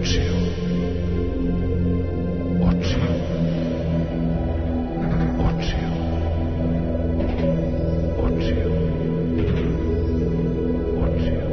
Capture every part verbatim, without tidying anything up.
očiju, očiju, očiju, očiju, očiju.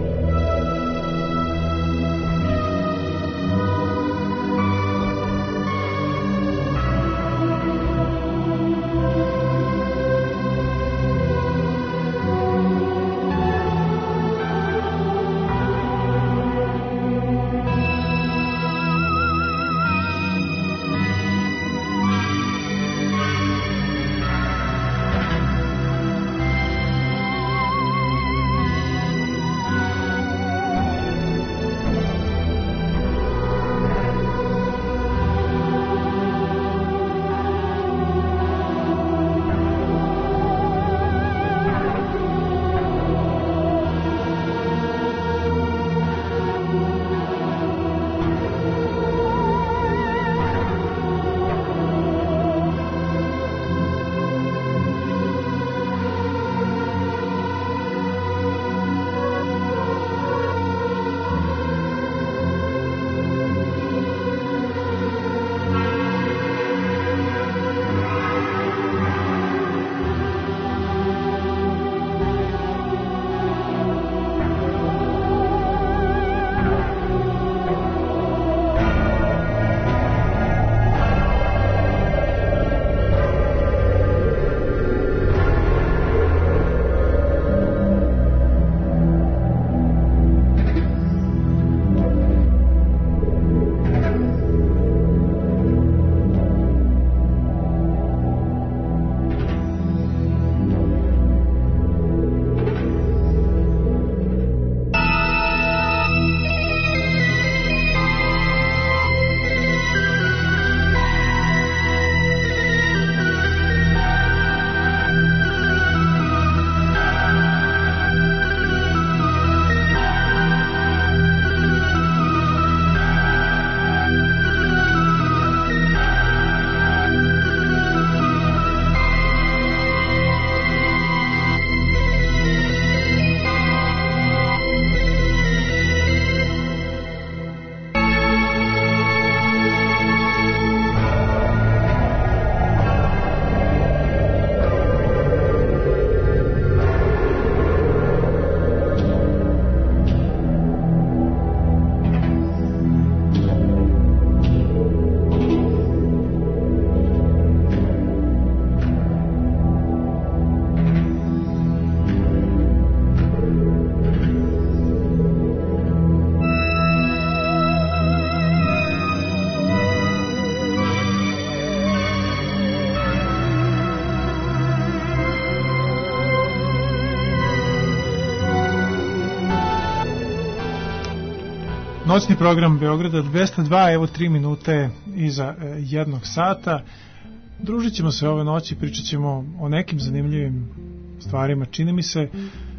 Noćni program Beograda dvesta dva, evo tri minute iza e, jednog sata. Družit ćemo se ove noći, pričat ćemo o nekim zanimljivim stvarima, čini mi se,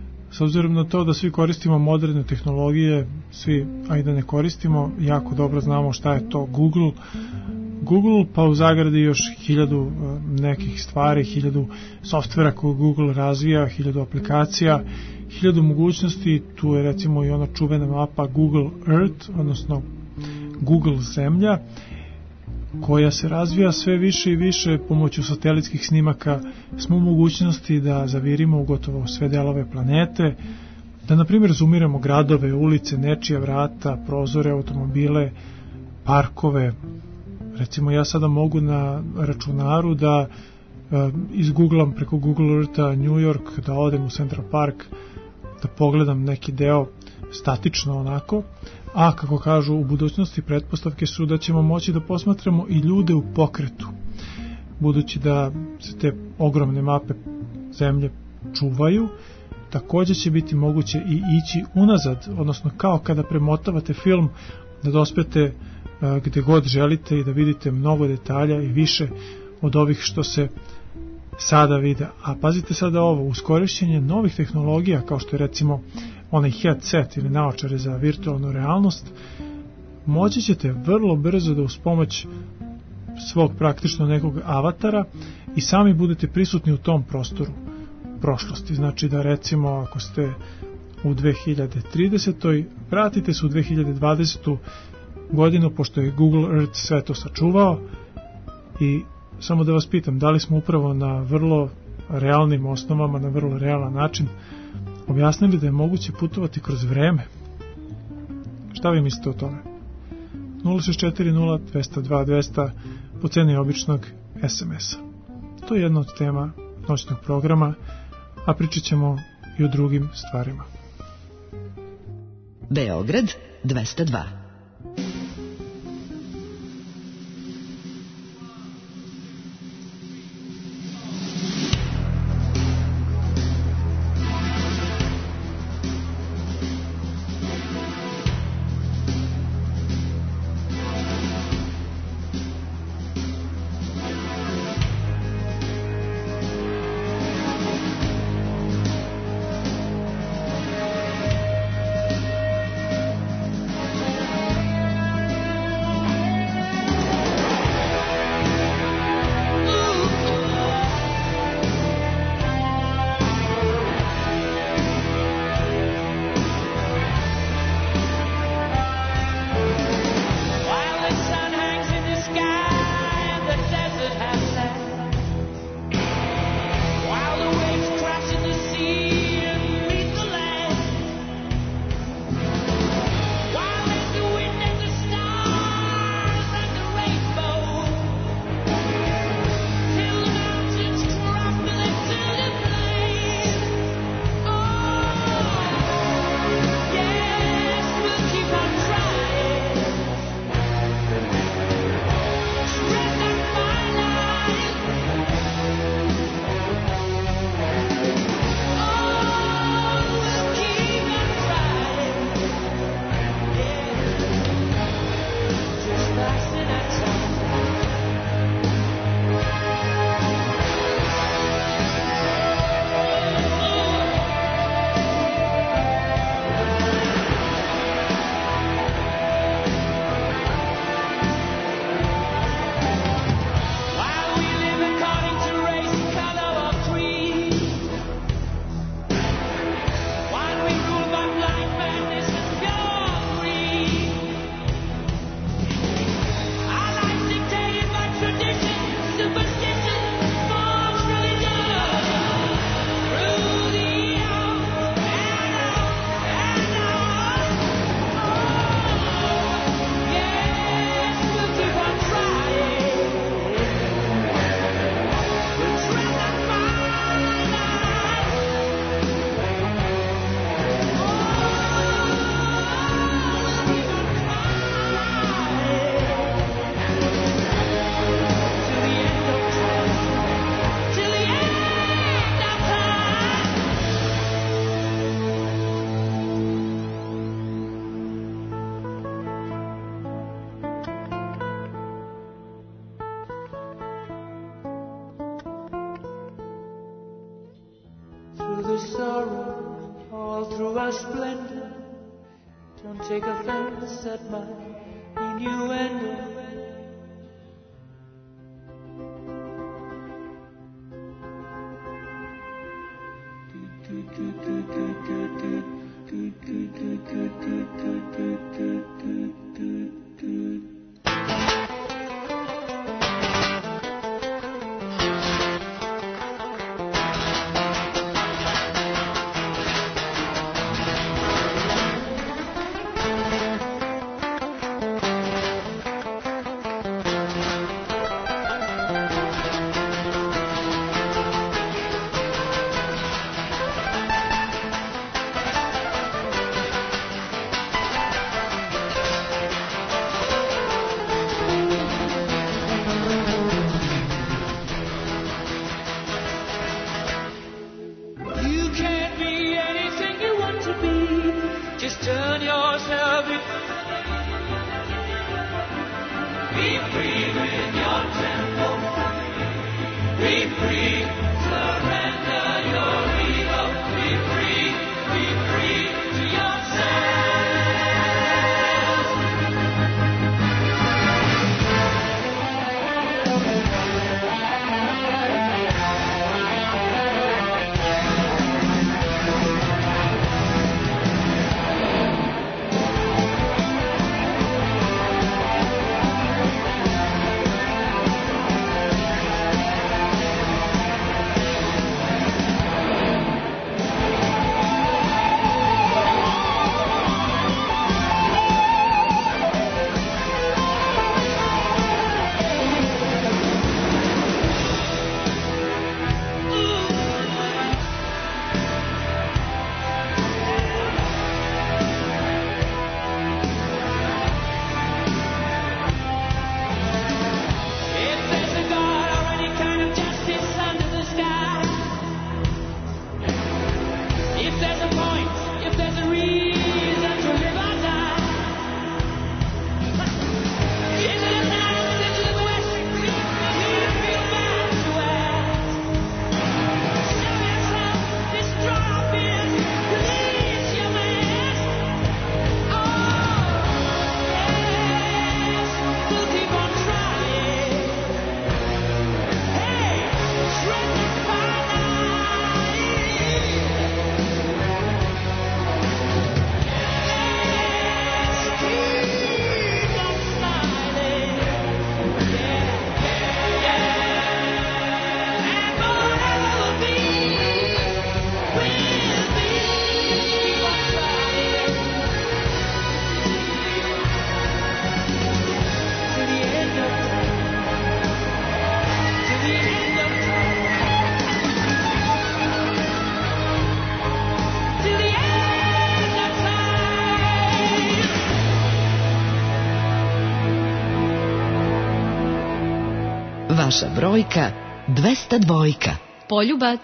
s obzirom na to da svi koristimo moderne tehnologije, svi, a i da ne koristimo, jako dobro znamo šta je to Google. Google, pa u zagradi još hiljadu e, nekih stvari, hiljadu softvera koje Google razvija, hiljadu aplikacija, hiljadu mogućnosti. Tu je recimo i ona čuvena mapa Google Earth, odnosno Google Zemlja, koja se razvija sve više i više. Pomoću satelitskih snimaka smo u mogućnosti da zavirimo u gotovo sve delove planete, da na primjer zoomiramo gradove, ulice, nečija vrata, prozore, automobile, parkove. Recimo ja sada mogu na računaru da e, izgooglam preko Google Eartha New York, da odem u Central Park, da pogledam neki deo statično onako, a kako kažu u budućnosti pretpostavke su da ćemo moći da posmatramo i ljude u pokretu, budući da se te ogromne mape zemlje čuvaju. Također će biti moguće i ići unazad, odnosno kao kada premotavate film, da dospete gde god želite i da vidite mnogo detalja i više od ovih što se sada vide. A pazite sada ovo, uz korišćenje novih tehnologija kao što je recimo onaj headset ili naočare za virtualnu realnost, moći ćete vrlo brzo da uz pomoć svog praktično nekog avatara i sami budete prisutni u tom prostoru prošlosti. Znači da recimo ako ste u dve hiljade tridesetoj, vratite se u dve hiljade dvadesetoj godinu, pošto je Google Earth sve to sačuvao. I samo da vas pitam, da li smo upravo na vrlo realnim osnovama, na vrlo realan način objasnili da je moguće putovati kroz vreme? Šta vi mislite o tome? nula šest četiri nula dve nula dva dve nula zero po ceni običnog es em es-a. To je jedna od tema noćnog programa, a pričat ćemo i o drugim stvarima. Beograd dvesta dva. Take offense at my innuendo. Vaša brojka dvesta dva. Poljubac.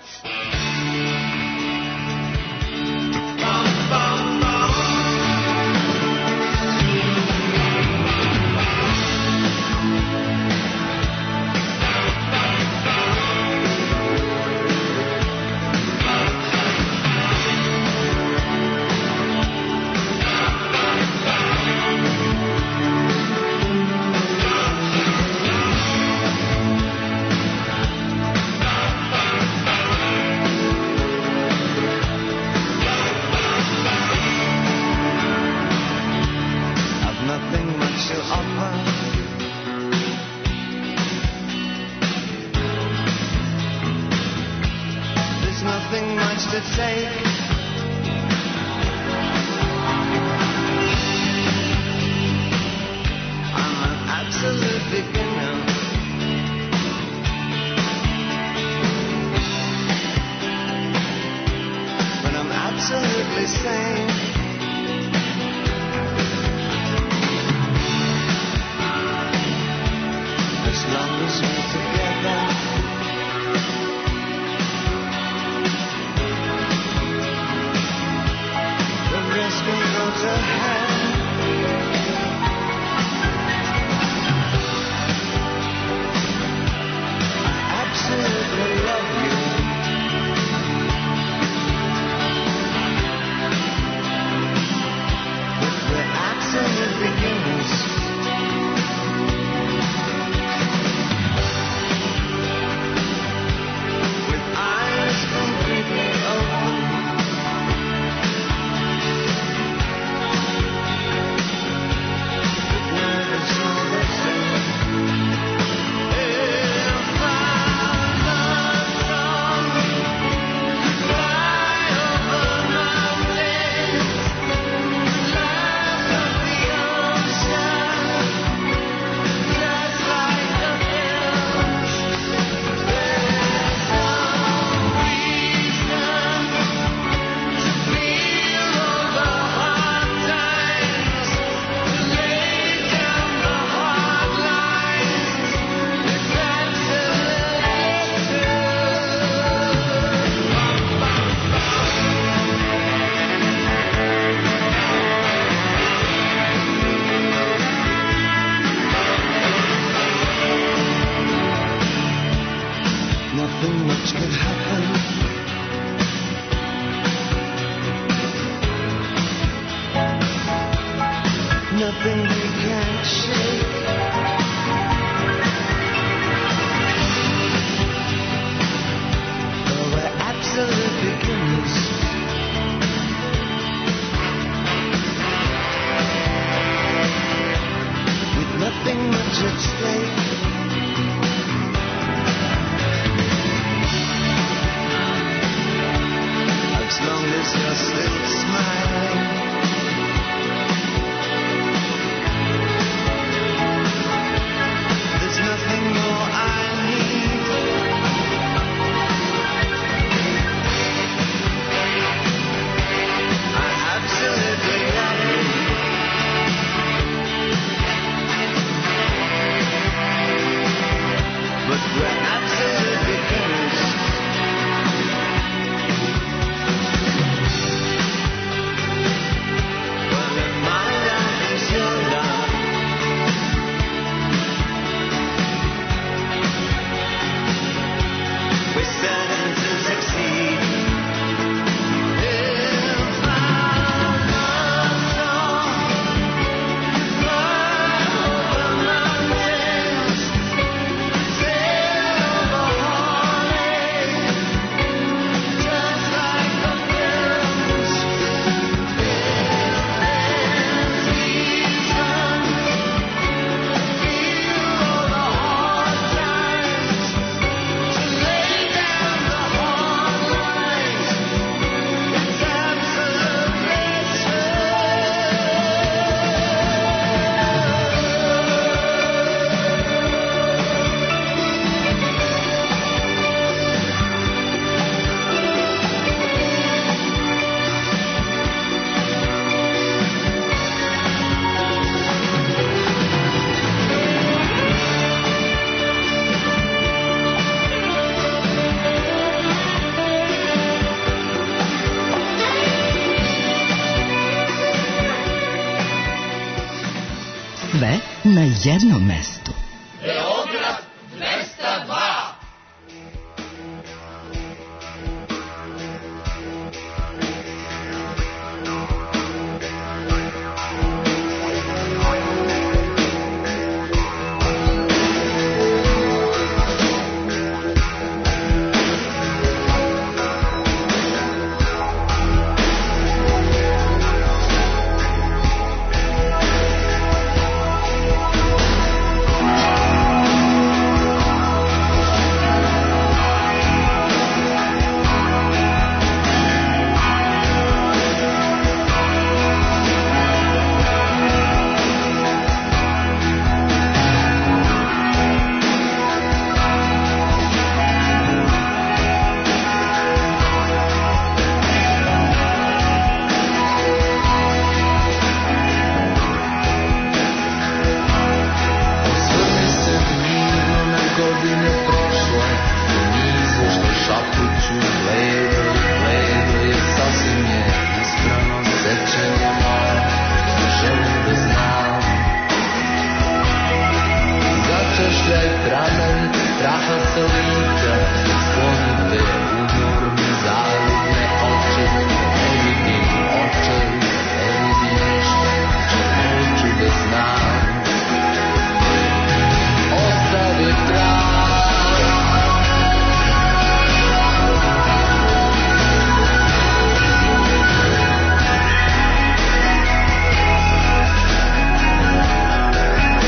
Sve na jednom mestu. Beograd dvesta dva.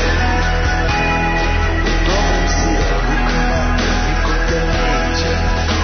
Thank you.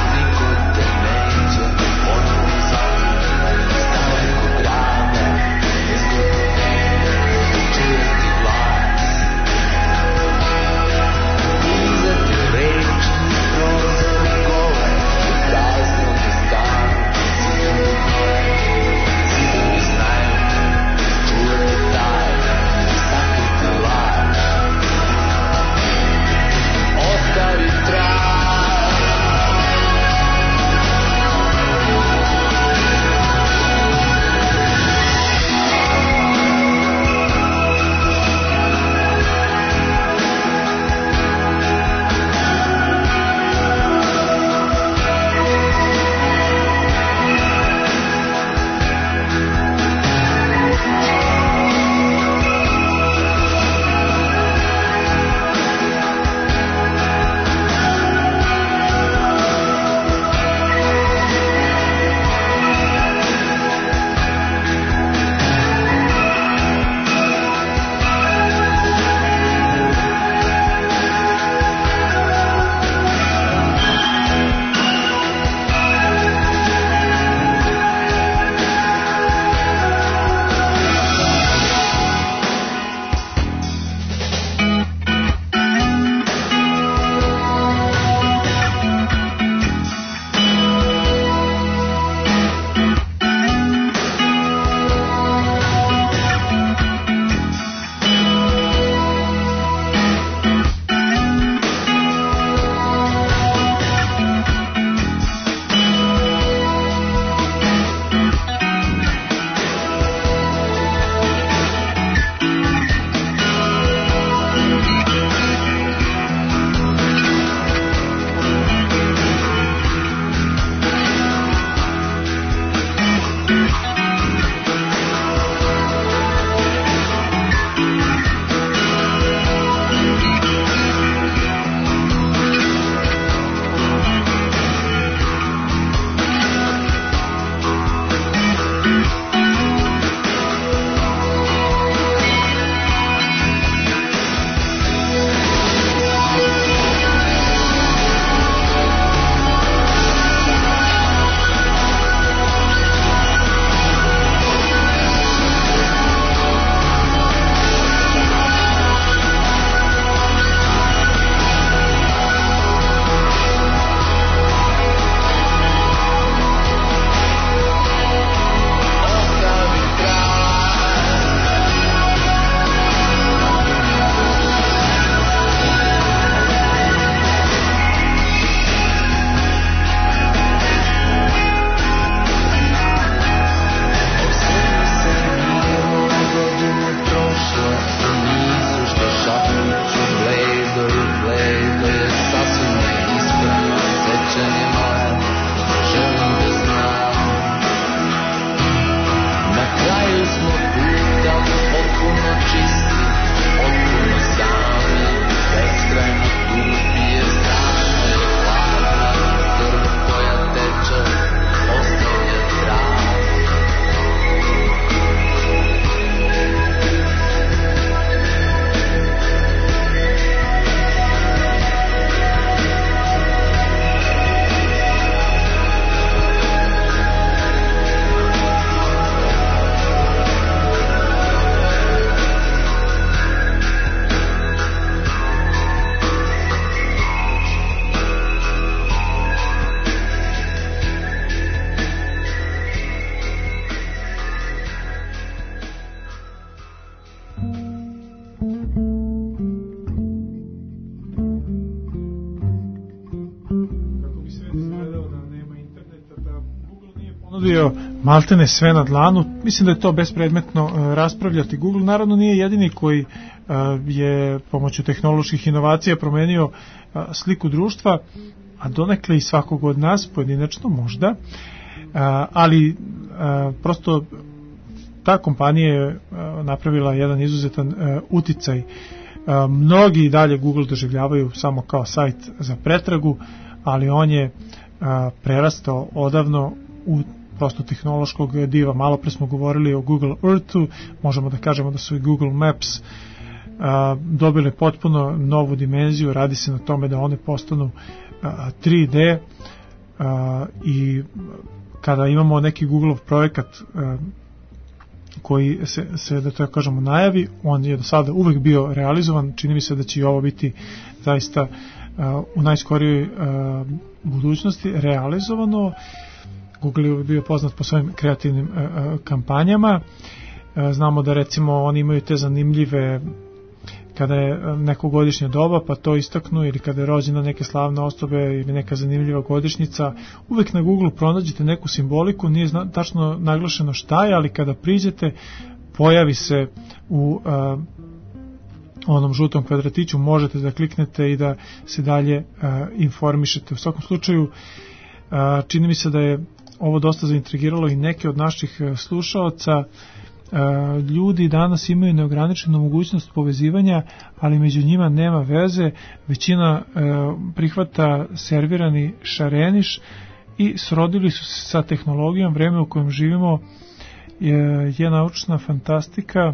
razvio maltene sve na dlanu. Mislim da je to bespredmetno uh, raspravljati. Google naravno nije jedini koji uh, je pomoću tehnoloških inovacija promenio uh, sliku društva, a donekle i svakog od nas pojedinačno možda, uh, ali uh, prosto ta kompanija je uh, napravila jedan izuzetan uh, uticaj. Uh, mnogi dalje Google doživljavaju samo kao sajt za pretragu, ali on je uh, prerastao odavno u prosto tehnološkog diva. Malo pre smo govorili o Google Earthu, možemo da kažemo da su i Google Maps uh, dobile potpuno novu dimenziju. Radi se na tome da one postanu uh, tri D uh, i kada imamo neki Googleov projekat uh, koji se, se da to kažemo najavi, on je do sada uvek bio realizovan. Čini mi se da će i ovo biti zaista uh, u najskorijoj uh, budućnosti realizovano. Google je bio poznat po svojim kreativnim uh, uh, kampanjama. Uh, znamo da recimo oni imaju te zanimljive kada je neko godišnje doba pa to istaknu, ili kada je rođena neke slavne osobe ili neka zanimljiva godišnjica, uvek na Google pronađete neku simboliku, nije zna, tačno naglašeno šta je, ali kada priđete pojavi se u uh, onom žutom kvadratiću, možete da kliknete i da se dalje uh, informišete. U svakom slučaju uh, čini mi se da je ovo dosta zaintrigiralo i neke od naših uh, slušaoca. Uh, ljudi danas imaju neograničenu mogućnost povezivanja, ali među njima nema veze. Većina uh, prihvata servirani šareniš i srodili su se sa tehnologijom. Vreme u kojem živimo je, je naučna fantastika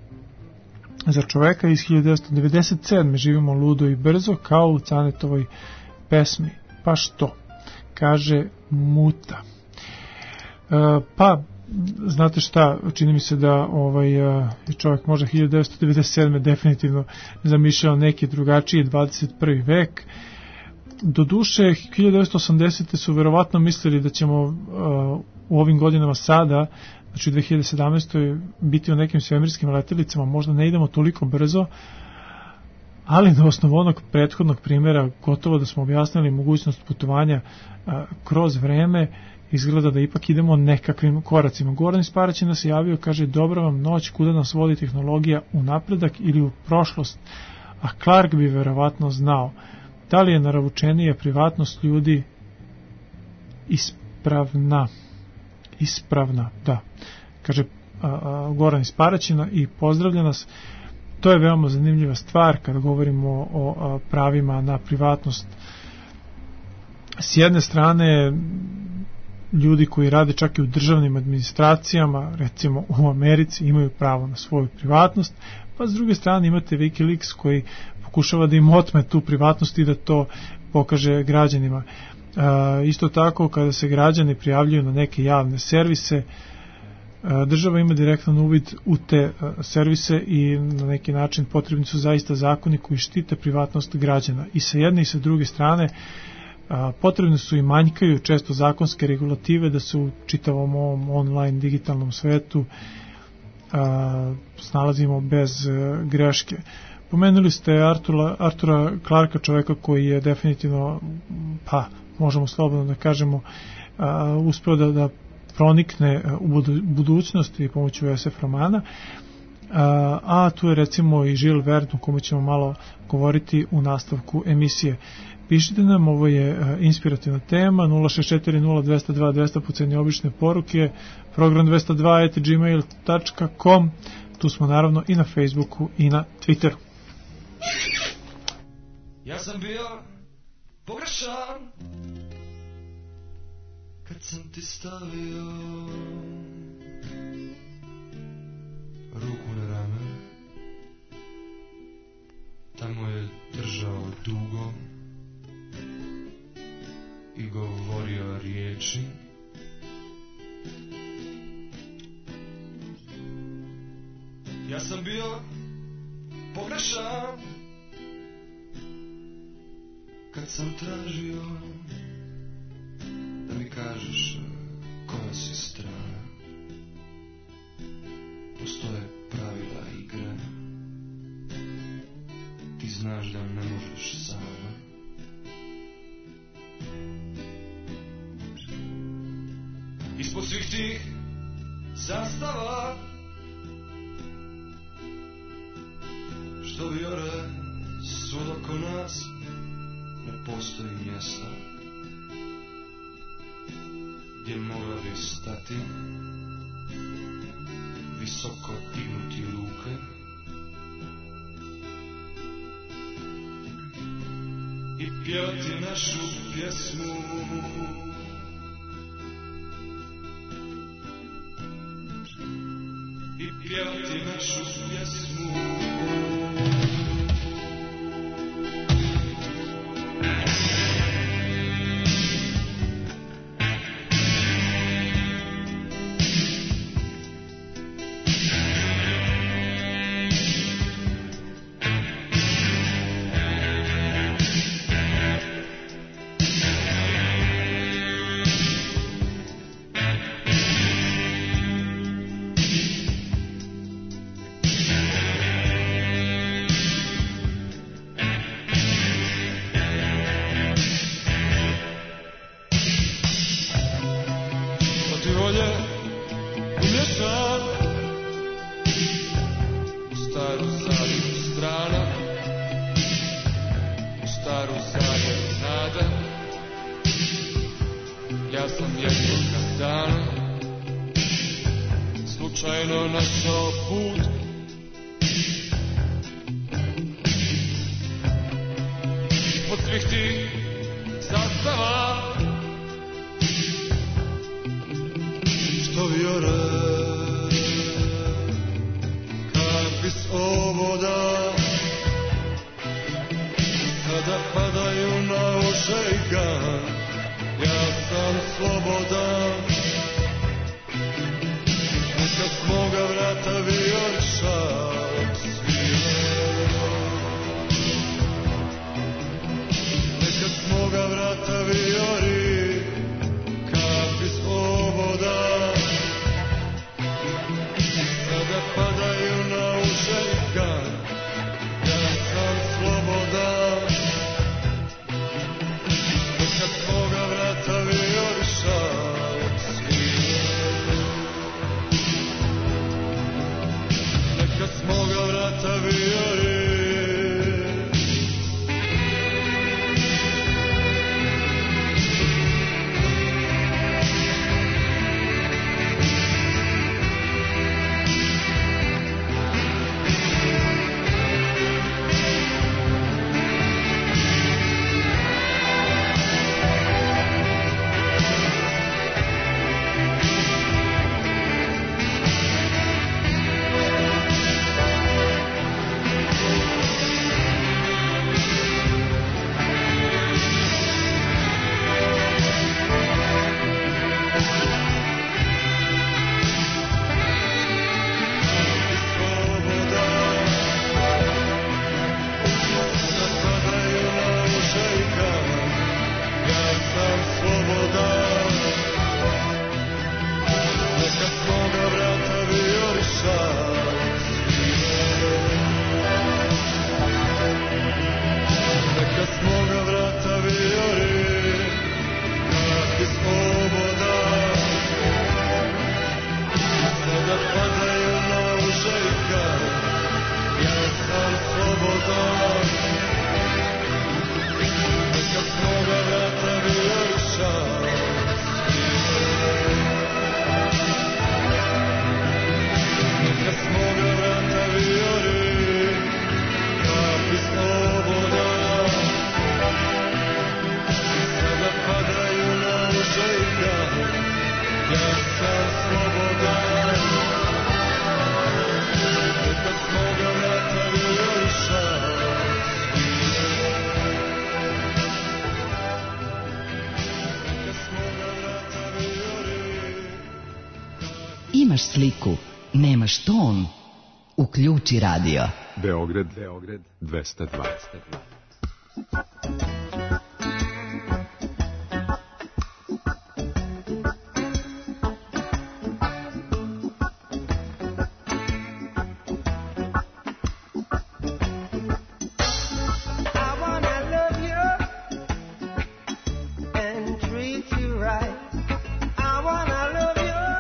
za čoveka. Iz hiljadu devetsto devedeset sedme živimo ludo i brzo kao u Canetovoj pesmi. Pa što? Kaže Muta. Uh, pa znate šta, čini mi se da ovaj čovjek možda hiljadu devetsto devedeset sedme definitivno zamišljao neki drugačiji dvadeset prvi vek. Doduše, hiljadu devetsto osamdesete su verovatno mislili da ćemo uh, u ovim godinama sada, znači u dve hiljade sedamnaestoj biti u nekim svemirskim letjelicama, možda ne idemo toliko brzo, ali na osnovu onog prethodnog primjera gotovo da smo objasnili mogućnost putovanja uh, kroz vreme, izgleda da ipak idemo nekakvim koracima. Goran Isparać nas je javio, kaže: dobra vam noć, kuda nas vodi tehnologija, u napredak ili u prošlost? A Clark bi verovatno znao. Da li je naravučenija privatnost ljudi ispravna? Ispravna, da. Kaže a, a, Goran Isparaćina i pozdravlja nas. To je veoma zanimljiva stvar kada govorimo o, o pravima na privatnost. S jedne strane, ljudi koji rade čak i u državnim administracijama, recimo u Americi, imaju pravo na svoju privatnost, pa s druge strane imate Wikileaks koji pokušava da im otme tu privatnost i da to pokaže građanima. E, isto tako, kada se građani prijavljuju na neke javne servise, e, država ima direktan uvid u te e, servise i na neki način potrebni su zaista zakoni koji štite privatnost građana. I sa jedne i sa druge strane, A, potrebne su i manjkaju često zakonske regulative da se u čitavom ovom online digitalnom svetu a, snalazimo bez a, greške. Pomenuli ste Artura, Artura Clarka, čoveka koji je definitivno, pa možemo slobodno da kažemo, a, uspeo da, da pronikne u budu, budućnosti pomoću es ef romana, a, a tu je recimo i Jules Verne, o kome ćemo malo govoriti u nastavku emisije. Pišite nam, ovo je uh, inspirativna tema, nula šest četiri nula dva nula dva dva nula nula pucanje obične poruke, program dvesta dva at gmail dot com, tu smo naravno i na Facebooku i na Twitteru. Ja sam bio pogrešan kad sam ti stavio ruku na rame, tamo je držao dugo i govorio riječi. Ja sam bio pogrešan kad sam tražio da mi kažeš koja si strana. Postoje pravila igre, ti znaš da ne možeš sama. Ispod svih tih zastava što vijore svud oko nas, ne postoji mjesta gdje mogla bi stati, visoko dignuti ruke i pjevati našu pjesmu. I pjevati našu pjesmu. Imaš sliku, nemaš ton. Uključi radio. Beograd, Beograd, dvesta dva. I wanna love you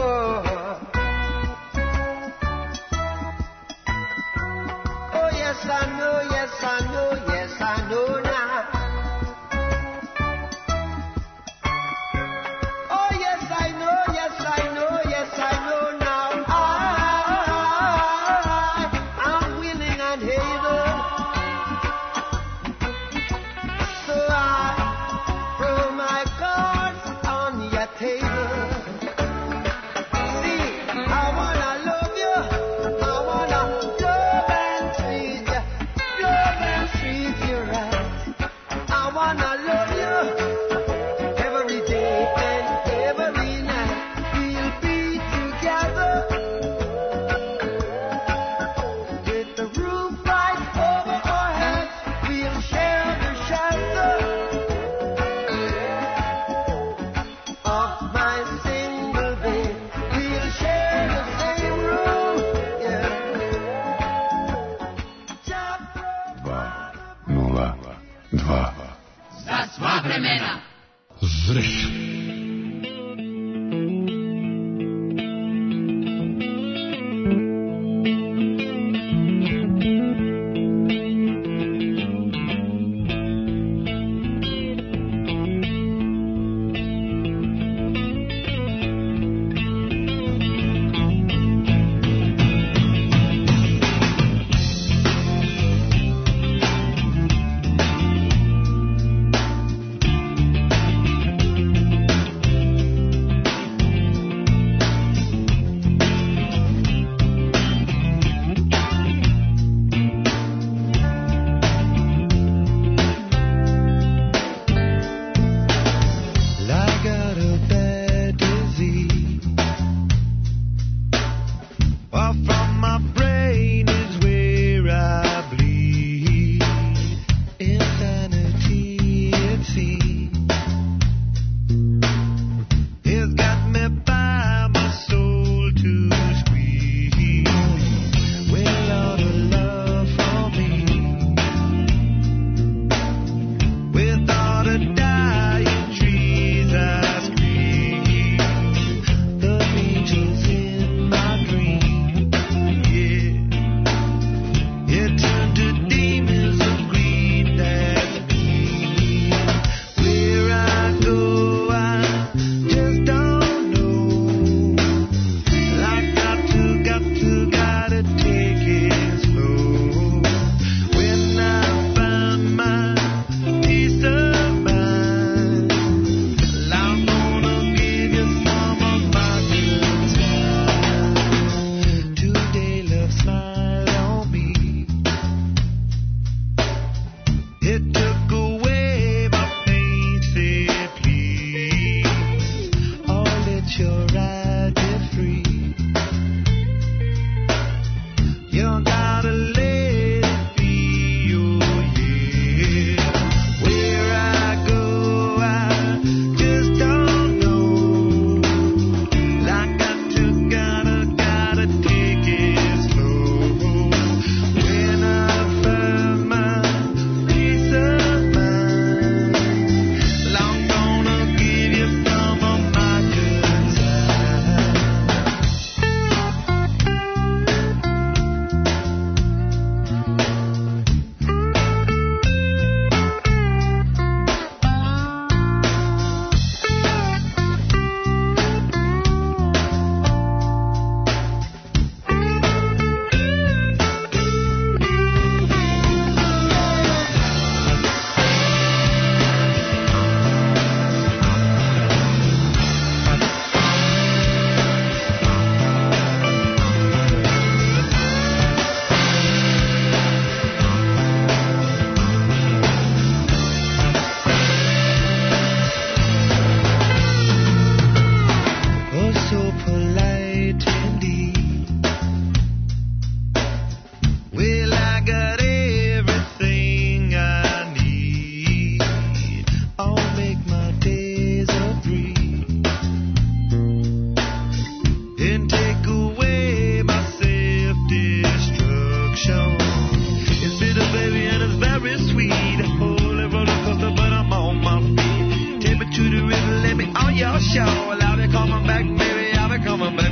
show. Well, I'll be coming back, baby, I'll be coming back.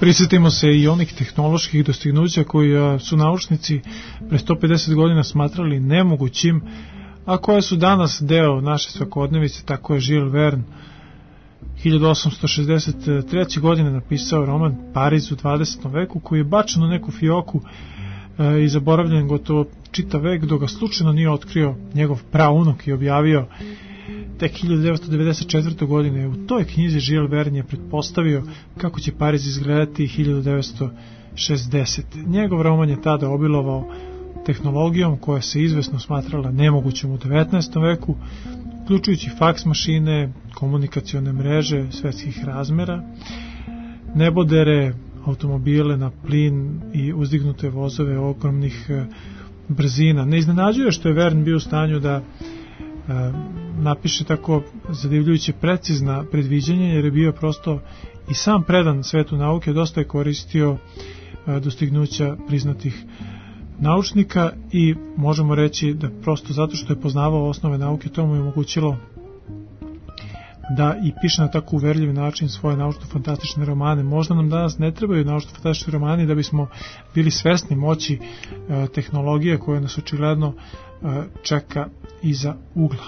Prisjetimo se i onih tehnoloških dostignuća koji su naučnici pre sto pedeset godina smatrali nemogućim, a koje su danas deo naše svakodnevice. Tako je Jules Verne hiljadu osamsto šezdeset treće. godine napisao roman Pariz u dvadesetom veku, koji je bačen u neku fioku e, i zaboravljen gotovo čitav vek, dok ga slučajno nije otkrio njegov praunuk i objavio tek hiljadu devetsto devedeset četvrte. godine. U toj knjizi Jules Verne je pretpostavio kako će Pariz izgledati hiljadu devetsto šezdesete. Njegov roman je tada obilovao tehnologijom koja se izvesno smatrala nemogućom u devetnaestom veku, uključujući faks mašine, komunikacione mreže svetskih razmera, nebodere, automobile na plin i uzdignute vozove ogromnih e, brzina. Ne iznenađuje što je Verne bio u stanju da e, napiše tako zadivljujuće precizna predviđanja, jer je bio prosto i sam predan svetu nauke, dosta je koristio e, dostignuća priznatih naučnika i možemo reći da prosto zato što je poznavao osnove nauke, to mu je omogućilo da i piše na tako uverljiv način svoje naučno-fantastične romane. Možda nam danas ne trebaju naučno-fantastični romani da bismo bili svesni moći e, tehnologije koja nas očigledno e, čeka iza ugla.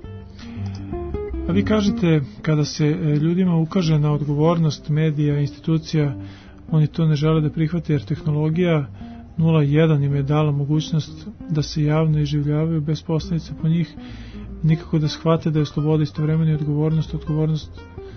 A vi kažete, kada se ljudima ukaže na odgovornost medija, institucija, oni to ne žele da prihvate, jer tehnologija nula jedan im je dala mogućnost da se javno iživljavaju bez posledica po njih, nikako da shvate da je sloboda istovremeno i odgovornost, odgovornost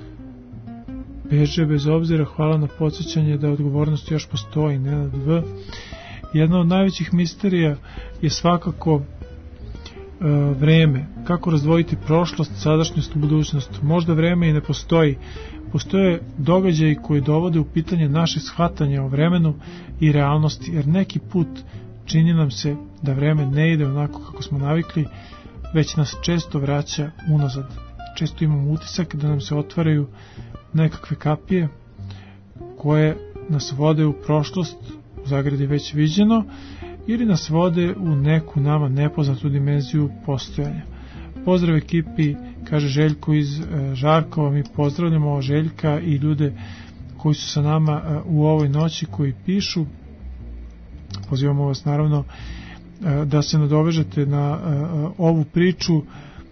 beže bez obzira. Hvala na podsjećanje da odgovornost još postoji, ne nad V. Jedna od najvećih misterija je svakako e, vreme. Kako razdvojiti prošlost, sadašnjost, budućnost? Možda vreme i ne postoji. Postoje događaji koji dovode u pitanje naše shvatanje o vremenu i realnosti, jer neki put čini nam se da vreme ne ide onako kako smo navikli, već nas često vraća unazad. Često imamo utisak da nam se otvaraju nekakve kapije koje nas vode u prošlost, u zagradi već viđeno, ili nas vode u neku nama nepoznatu dimenziju postojanja. Pozdrav ekipi, kaže Željko iz Žarkova. Mi pozdravljamo Željka i ljude koji su sa nama u ovoj noći, koji pišu. Pozivamo vas naravno da se nadovežete na ovu priču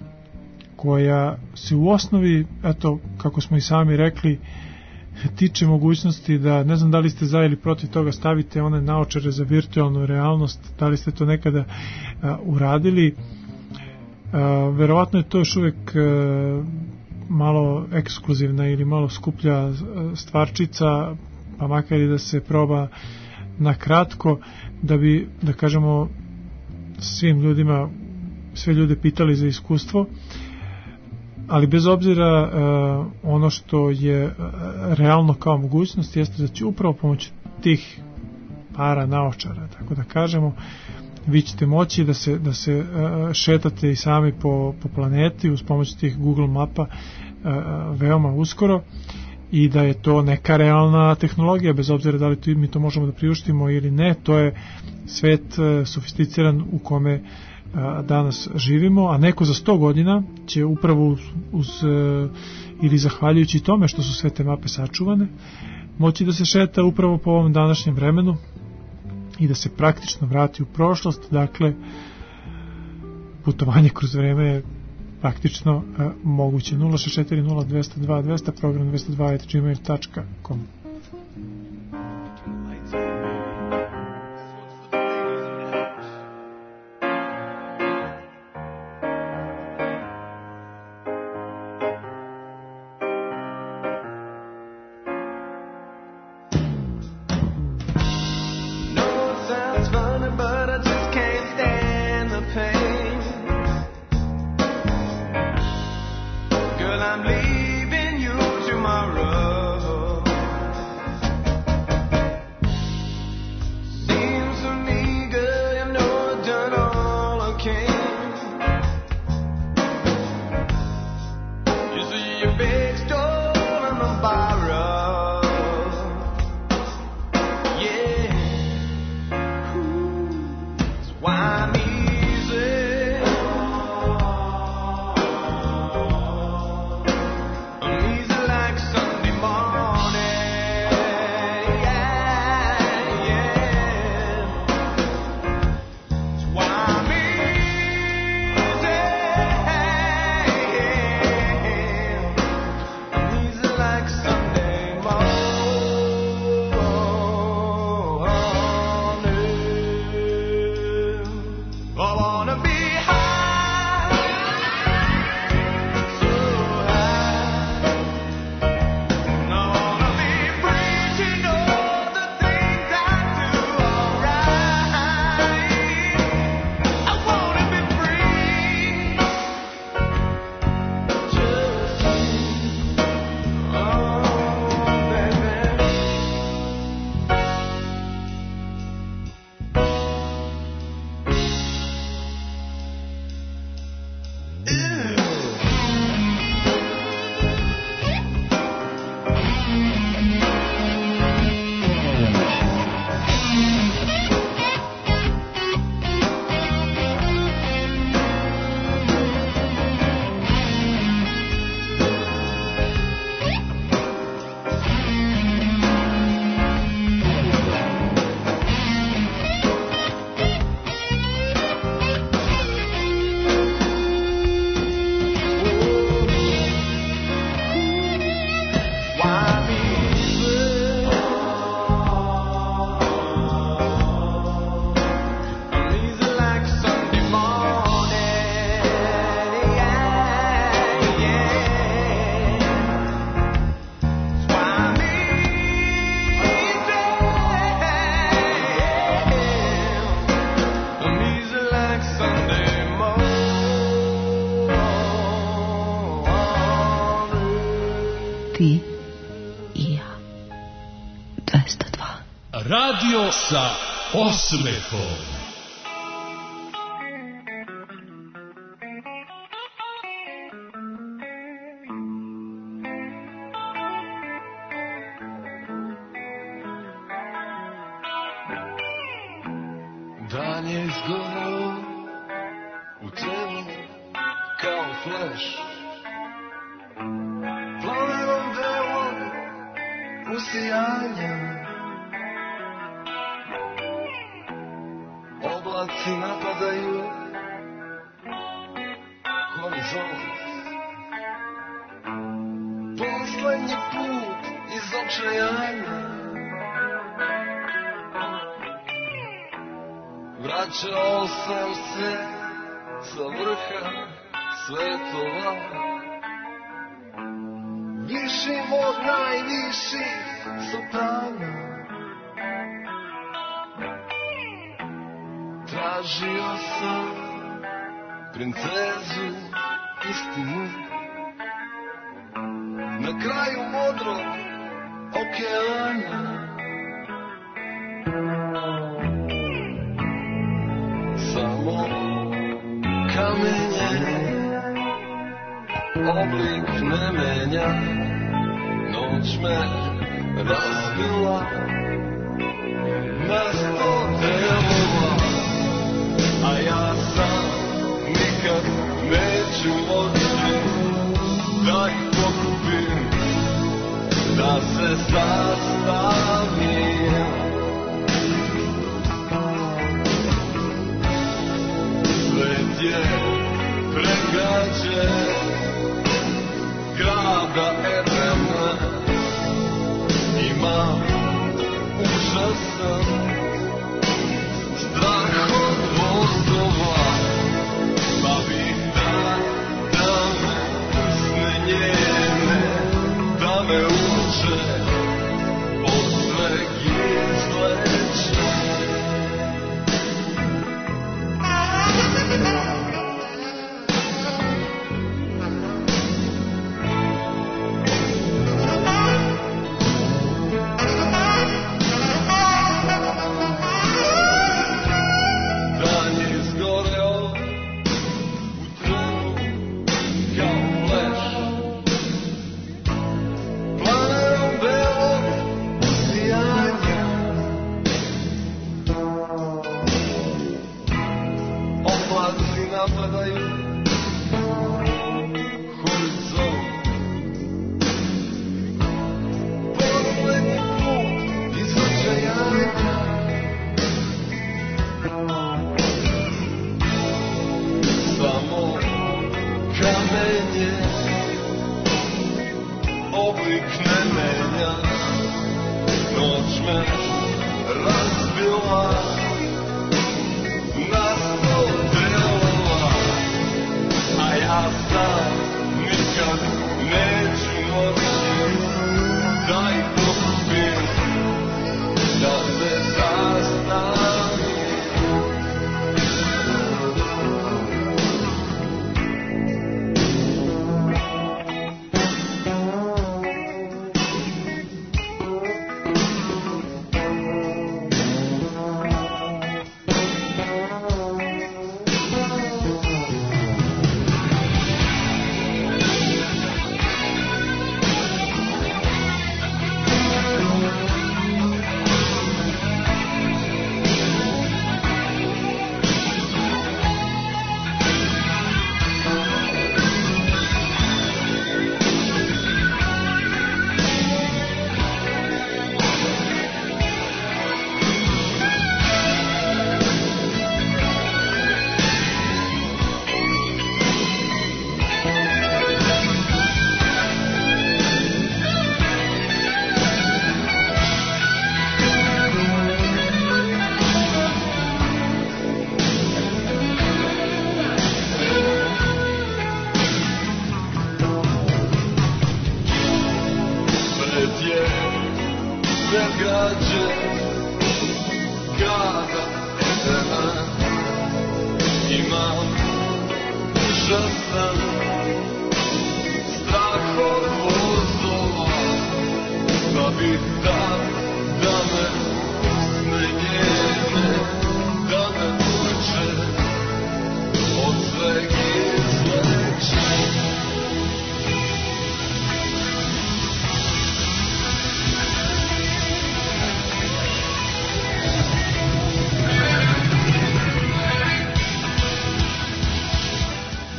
koja se u osnovi, eto, kako smo i sami rekli, tiče mogućnosti da, ne znam da li ste za ili protiv toga, stavite one naočare za virtualnu realnost, da li ste to nekada uradili. Uh, verovatno je to još uvek uh, malo ekskluzivna ili malo skuplja stvarčica, pa makar i da se proba na kratko, da bi, da kažemo, svim ljudima, sve ljude pitali za iskustvo, ali bez obzira uh, ono što je uh, realno kao mogućnost jeste da će upravo pomoću tih para naočara, tako da kažemo, vi ćete moći da se, da se uh, šetate i sami po, po planeti uz pomoć tih Google mapa uh, veoma uskoro, i da je to neka realna tehnologija, bez obzira da li to, mi to možemo da priuštimo ili ne. To je svet uh, sofisticiran u kome uh, danas živimo, a neko za sto godina će upravo uz, uz uh, ili zahvaljujući tome što su sve te mape sačuvane, moći da se šeta upravo po ovom današnjem vremenu i da se praktično vrati u prošlost. Dakle, putovanje kroz vreme je praktično uh, moguće. Nula šest četiri nula dva nula dva dvesta, program dvesta dva at gmail dot com. I'm leaving you tomorrow. Radio sa osmehom. Dan je izgoreo u telu kao fleš. Plavom delom usijanja. Oblaci napadaju horizont. Poslednji put iz očajanja. Vraćao sam se sa vrha svetova, višim od najviših soprana. Tražio sam princezu istinu na kraju modrog okeana. Samo kamenje oblik ne menja, noć me razbila na sto delova, a ja sam nikad neću moći da ih pokupim, da se sastavim. Svet je pregrađen grada Erema, imam užasan strah od vozova, pa bih da, da me usne njene, da me uče posveg izleče.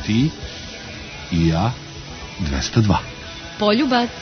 ti i ja dvesta dva. Poljubac.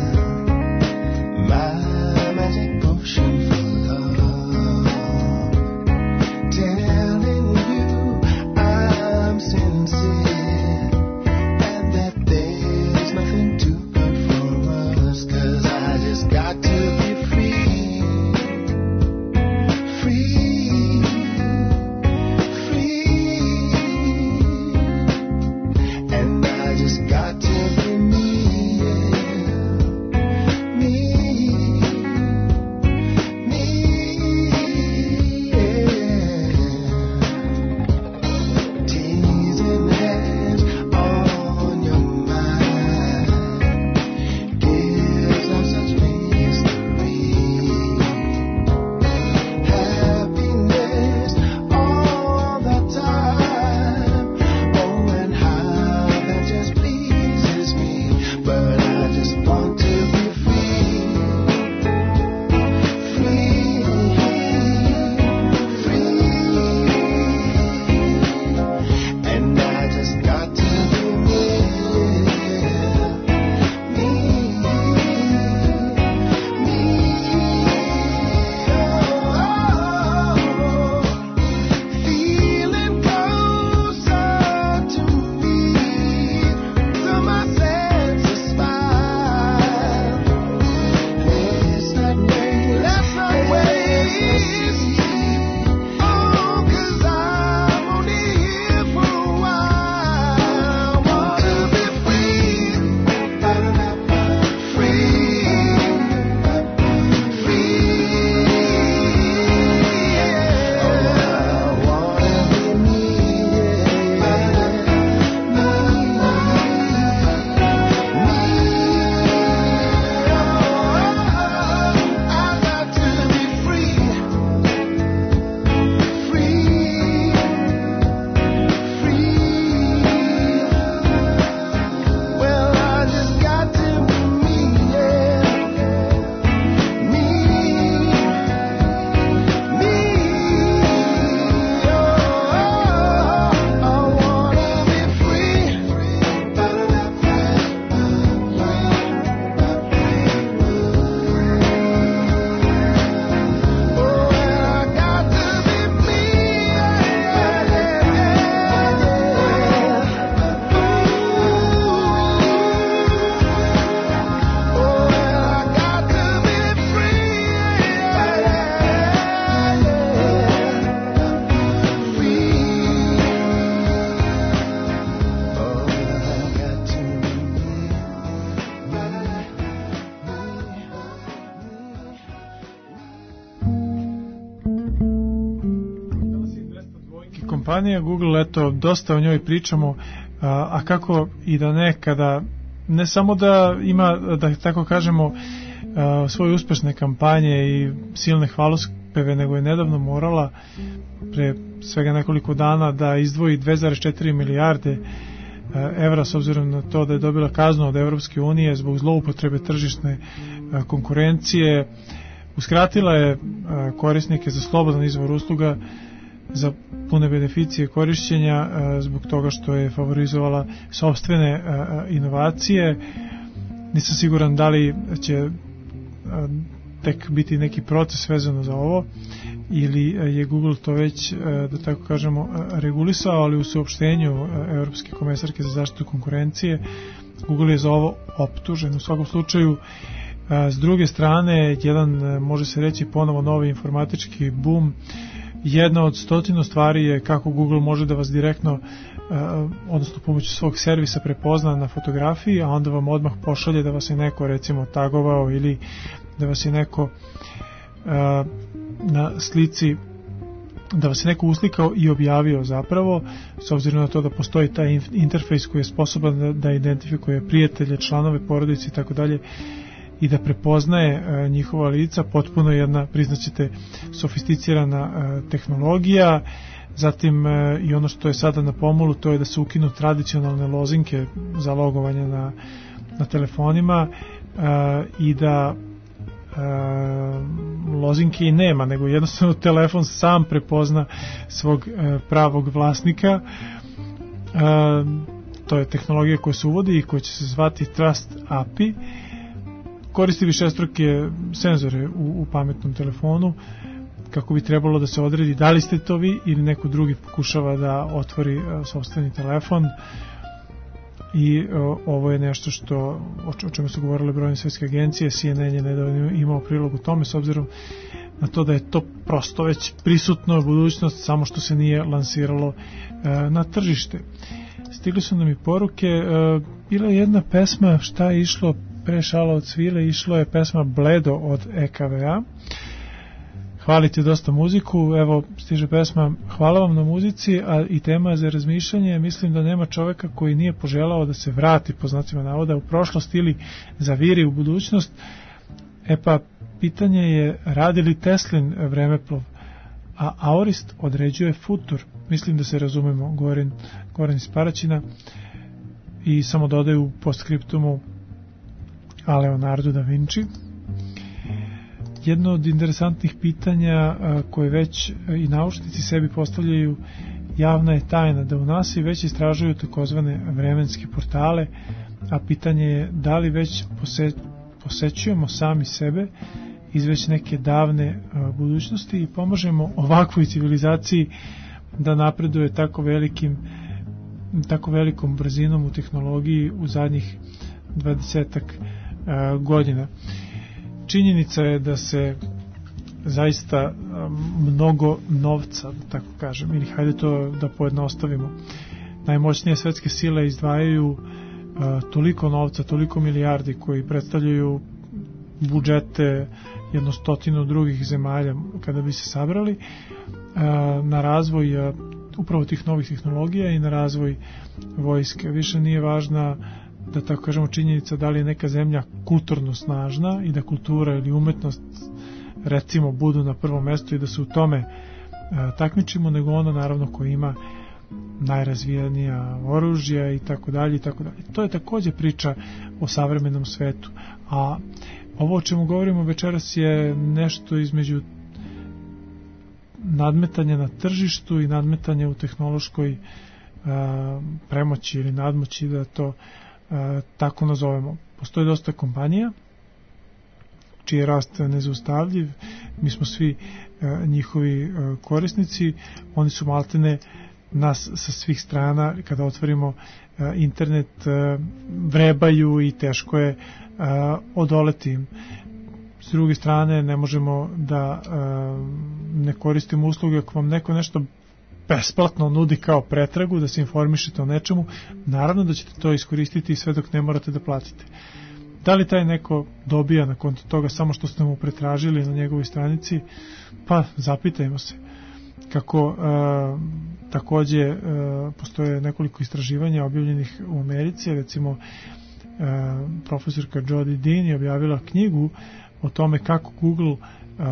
My magic potion for love. kompanija. Google, eto, dosta o njoj pričamo, a, a kako i da ne, kada ne samo da ima, da tako kažemo, a, svoje uspešne kampanje i silne hvalospeve, nego je nedavno morala pre svega nekoliko dana da izdvoji dve zarez četiri milijarde evra, s obzirom na to da je dobila kaznu od Evropske unije zbog zloupotrebe tržišne konkurencije. Uskratila je korisnike za slobodan izvor usluga za pune beneficije korišćenja zbog toga što je favorizovala sopstvene inovacije. Nisam siguran da li će tek biti neki proces vezano za ovo ili je Google to već, da tako kažemo, regulisao, ali u saopštenju Evropske komesarke za zaštitu konkurencije Google je za ovo optužen. U svakom slučaju, s druge strane, jedan, može se reći, ponovo novi informatički boom. Jedna od stotinu stvari je kako Google može da vas direktno, odnosno pomoću svog servisa, prepozna na fotografiji, a onda vam odmah pošalje da vas je neko, recimo, tagovao ili da vas je neko na slici, da vas je neko uslikao i objavio zapravo, s obzirom na to da postoji taj interfejs koji je sposoban da, da identifikuje prijatelje, članove porodice i tako dalje, i da prepoznaje e, njihova lica. Potpuno jedna, priznaćete, sofisticirana e, tehnologija. Zatim e, i ono što je sada na pomolu, to je da se ukinu tradicionalne lozinke za logovanje na, na telefonima e, i da e, lozinke i nema, nego jednostavno telefon sam prepozna svog e, pravog vlasnika. E, to je tehnologija koja se uvodi i koja će se zvati Trust A P I. Koristi višestruke senzore u, u pametnom telefonu, kako bi trebalo da se odredi da li ste to vi ili neko drugi pokušava da otvori a, sopstveni telefon. I a, ovo je nešto što, o, o čemu su govorile brojne svetske agencije. C N N je nedavno imao prilog u tome, s obzirom na to da je to prosto već prisutno u budućnost, samo što se nije lansiralo a, na tržište. Stigli su nam i poruke. A, bila je jedna pesma, šta je išlo pre šala od svile, išlo je pesma Bledo od E K V A. Hvalite dosta muziku, evo stiže pesma. Hvala vam na muzici, a i tema za razmišljanje. Mislim da nema čoveka koji nije poželao da se vrati, po znacima navoda, u prošlost ili zaviri u budućnost. E pa, pitanje je, radi li Teslin vremeplov, a aorist određuje futur. Mislim da se razumemo, Goran, Goran iz Paraćina. I samo dodaju u postskriptumu a Leonardo da Vinci. Jedno od interesantnih pitanja koje već i naučnici sebi postavljaju, javna je tajna da u NASA već istražuju takozvane vremenske portale, a pitanje je da li već pose, posećujemo sami sebe iz već neke davne budućnosti i pomažemo ovakvoj civilizaciji da napreduje tako velikim tako velikom brzinom u tehnologiji u zadnjih dvadesetak godina. Činjenica je da se zaista mnogo novca, da tako kažem, ili hajde to da pojednostavimo, najmoćnije svetske sile izdvajaju toliko novca, toliko milijardi koji predstavljaju budžete jedno stotinu drugih zemalja kada bi se sabrali na razvoj upravo tih novih tehnologija i na razvoj vojske. Više nije važna, da tako kažemo, činjenica da li je neka zemlja kulturno snažna i da kultura ili umetnost, recimo, budu na prvom mestu i da se u tome takmičimo, nego ono naravno koji ima najrazvijenija oružja i tako dalje i tako dalje. To je takođe priča o savremenom svetu. A ovo o čemu govorimo večeras je nešto između nadmetanja na tržištu i nadmetanja u tehnološkoj a, premoći ili nadmoći, da to a, tako nazovemo. Postoji dosta kompanija čiji je rast nezaustavljiv, mi smo svi a, njihovi a, korisnici, oni su maltene nas sa svih strana, kada otvorimo a, internet, a, vrebaju i teško je a, odoleti im. S druge strane, ne možemo da a, ne koristimo usluge. Ako vam neko nešto besplatno nudi kao pretragu, da se informišete o nečemu, naravno da ćete to iskoristiti sve dok ne morate da platite. Da li taj neko dobija na konto toga samo što ste mu pretražili na njegovoj stranici? Pa, zapitajmo se. kako uh, takođe uh, postoje nekoliko istraživanja objavljenih u Americi, recimo uh, profesorka Jodi Dean je objavila knjigu o tome kako Google uh,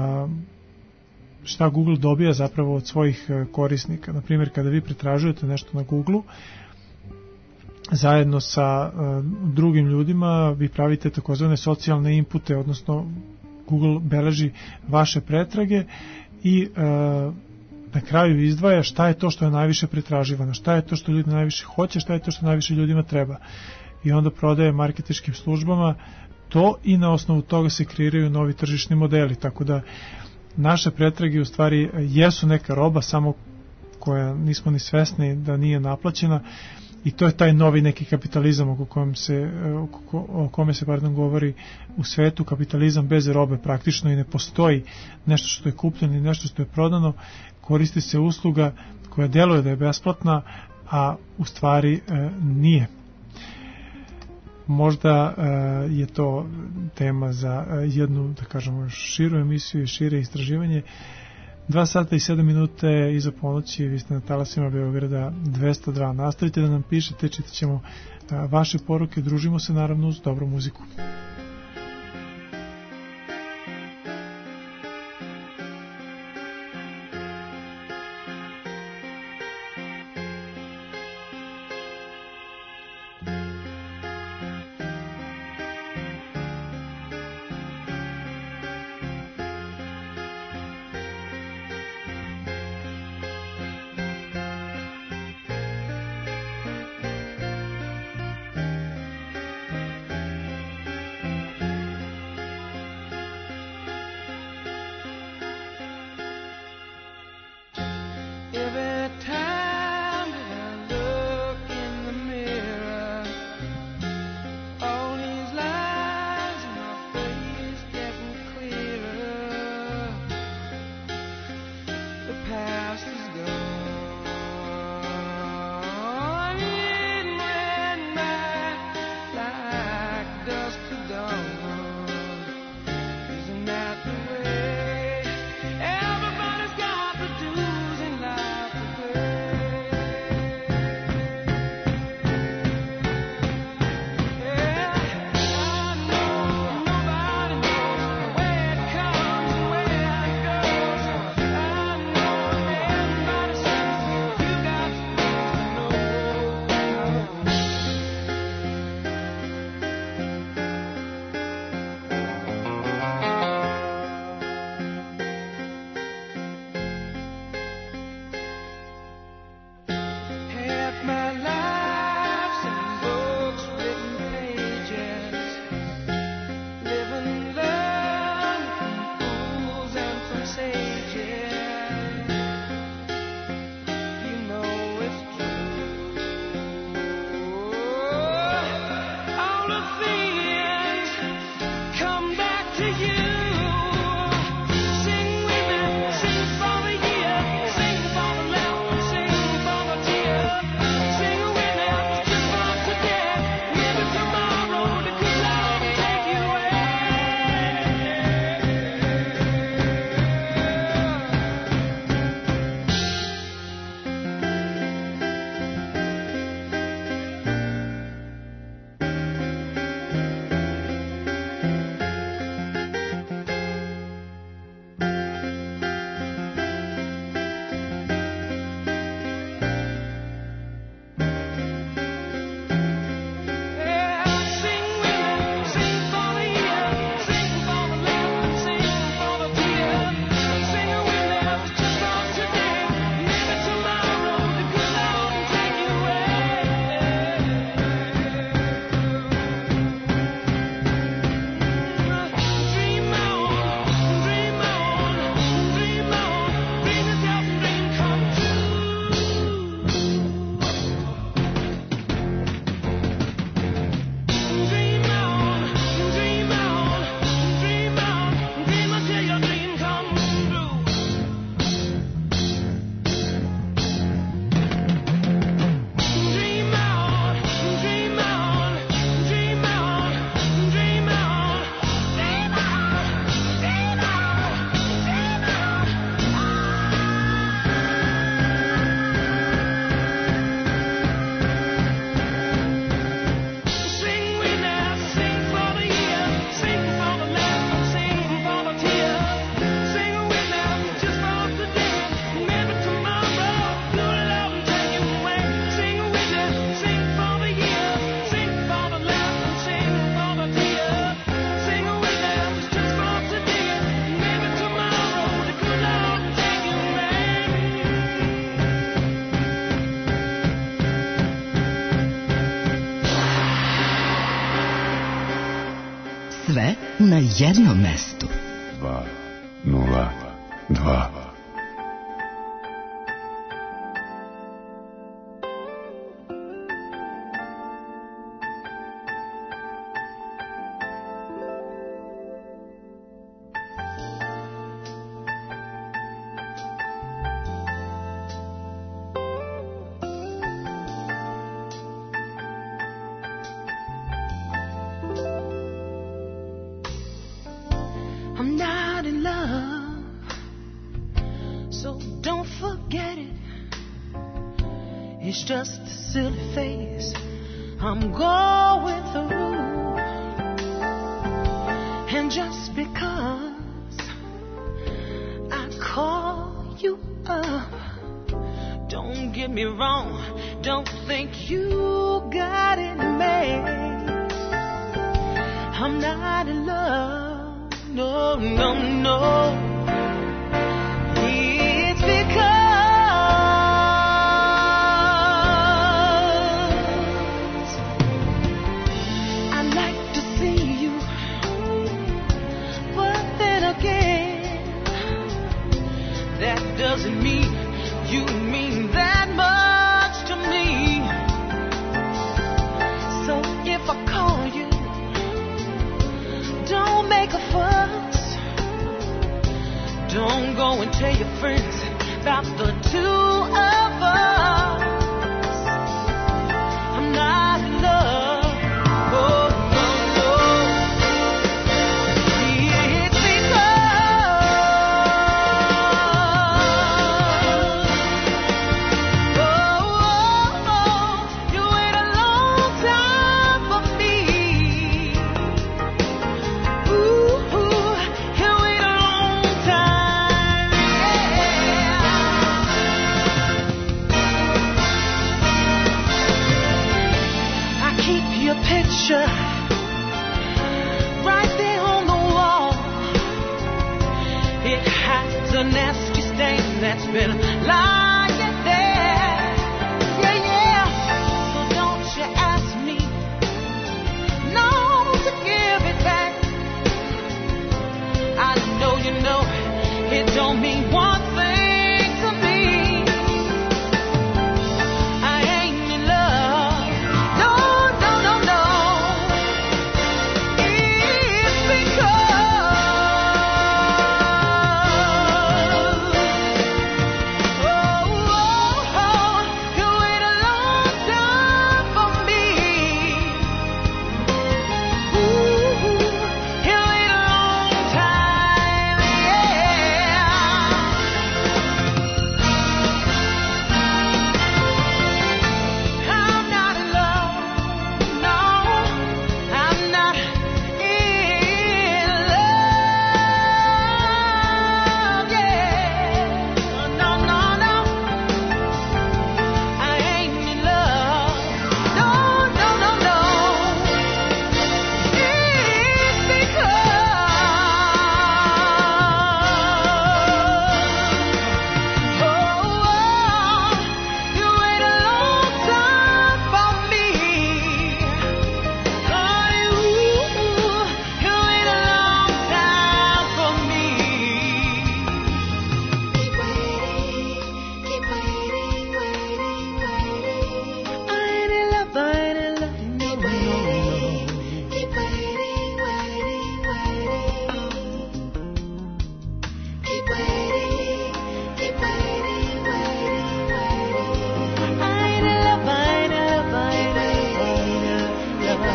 šta Google dobija zapravo od svojih uh, korisnika. Naprimjer, kada vi pretražujete nešto na Google zajedno sa uh, drugim ljudima, vi pravite takozvane socijalne inpute, odnosno Google beleži vaše pretrage i uh, na kraju izdvaja šta je to što je najviše pretraživano, šta je to što ljudi najviše hoće, šta je to što najviše ljudima treba. I onda prodaje marketinškim službama to i na osnovu toga se kreiraju novi tržišni modeli. Tako da naše pretrage u stvari jesu neka roba, samo koja nismo ni svesni da nije naplaćena, i to je taj novi neki kapitalizam o kojem se, o kome se pardon, govori u svetu. Kapitalizam bez robe praktično i ne postoji. Nešto što je kupljeno i nešto što je prodano, koristi se usluga koja deluje da je besplatna, a u stvari e, nije. Možda e, je to tema za jednu, da kažemo, širu emisiju i šire istraživanje. Dva sata i sedam minute iza ponoći, vi ste na talasima Beograda dvesta dva. Nastavite da nam pišete, čitat ćemo vaše poruke, družimo se naravno uz dobru muziku. na jednom mestu. Dva, nula, dva. I'm not in love, so don't forget it. It's just a silly phase I'm going through. And just because I call you up, don't get me wrong, don't think you got it made. I'm not in love, no, no, no. It's because I like to see you, but then again, that doesn't mean you mean that much to me. So if I call you, don't make a fuss. Don't go and tell your friends about the two of us. I'm not in love. Oh, no, no. It's because oh, oh, oh, you wait a long time for me. Ooh, ooh, you wait a long time, yeah. I keep your picture right there on the wall. It has a nasty stain that's been lying there. Yeah, yeah. So don't you ask me, no, to give it back. I know you know it don't mean one thing to me. I ain't in love. No, no, no, no. It's because oh, oh, oh, you wait a long time for me. Ooh, you wait a long time, yeah. I'm not in love, no, I'm not in love, yeah. No, no, no, I ain't in love, no, no, no, no. It's because oh, oh, you wait a long time for me. Oh, you, you wait a long time for me. Keep waiting, keep waiting, waiting, waiting. I ain't in love, I ain't in love, no, no, no. Keep waiting, waiting, waiting. Keep waiting, keep waiting, waiting, waiting. I ain't in love, I ain't in love, I ain't in love, I ain't in love.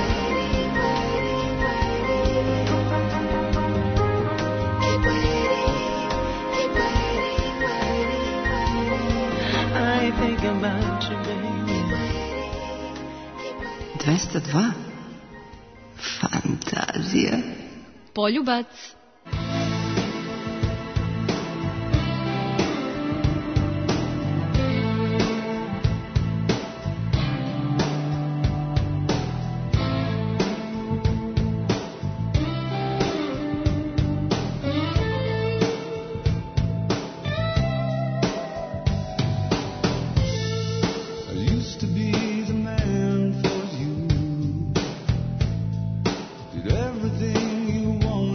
Keep waiting, keep waiting, waiting, waiting. I ain't thinking about you, baby. dvesta dva. Fantazija. Poljubac. I used to be the man for you. Did everything you wanted.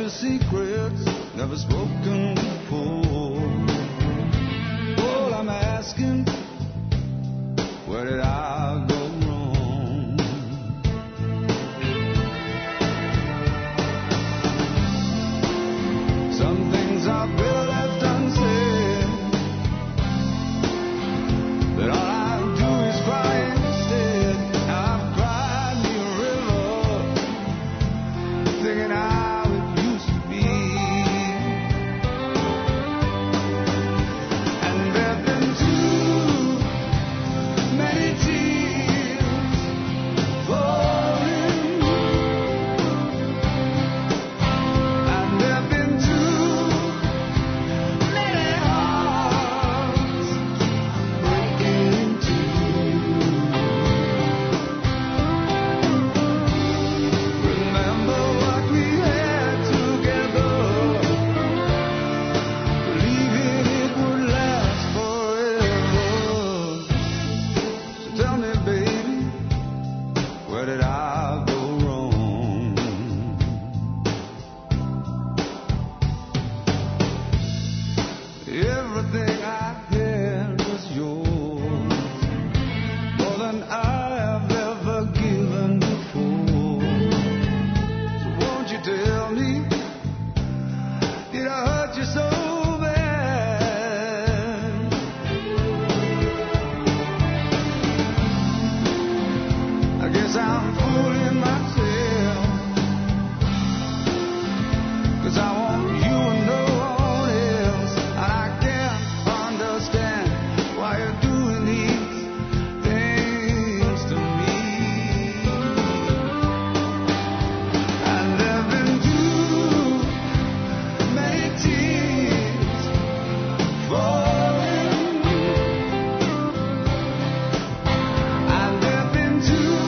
the secrets never spoken before. All I'm asking, where did I go wrong? Some things I feel left unsaid, that all I do is cry instead. I've cried me a river, thinking how it used to be. And there've been too many tears falling, and there've been too many hearts breaking in two. Remember what we had together, believing it would last forever. So tell me, baby, where did I go wrong? Everything I had was yours, more than I have ever given before. So won't you tell me, did I hurt you so bad? I guess I'm fooling myself, 'cause I want you and no one else, and I can't understand why you're doing these things to me. And there've been too many tears falling, and there've been too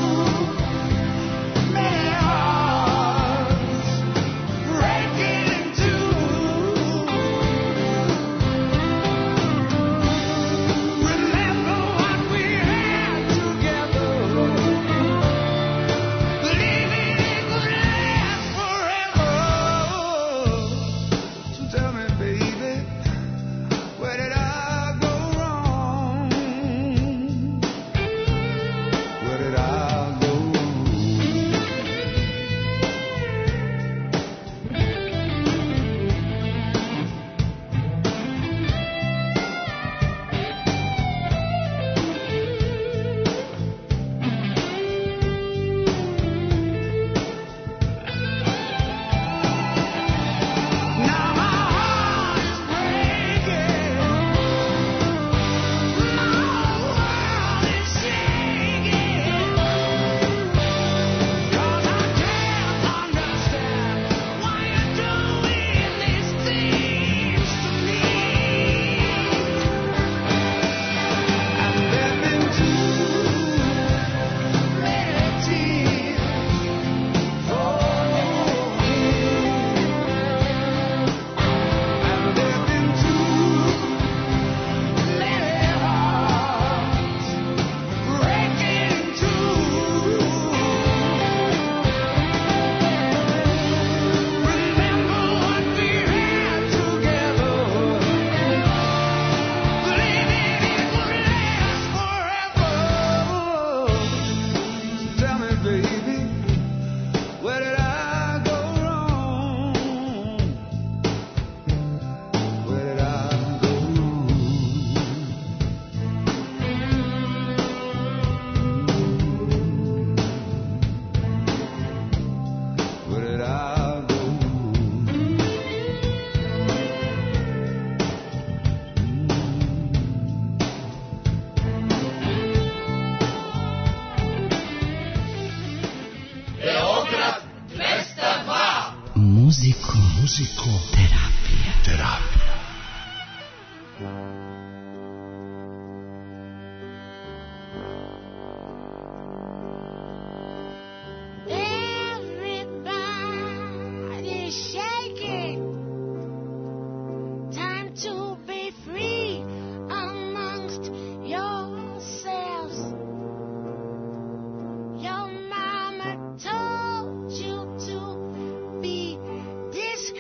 many hearts breaking in two. Remember what we had together, believing it would last forever. So tell me, baby, where did I go wrong? Where did I go wrong? Now my heart is breaking, my world is shaking, 'cause I can't understand why you're doing these things to me. And there've been too many tears falling, and there've been too many hearts breaking in two. Remember what we had together, believing it would last forever. So tell me, baby, where did I go wrong? Where did I go wrong? Where did I go wrong? Beograd dvesta dva. Muziko. Muziko. Terapija. Terapija. Everybody's shaking. Time to be free amongst yourselves. Your mama told you to be discreet.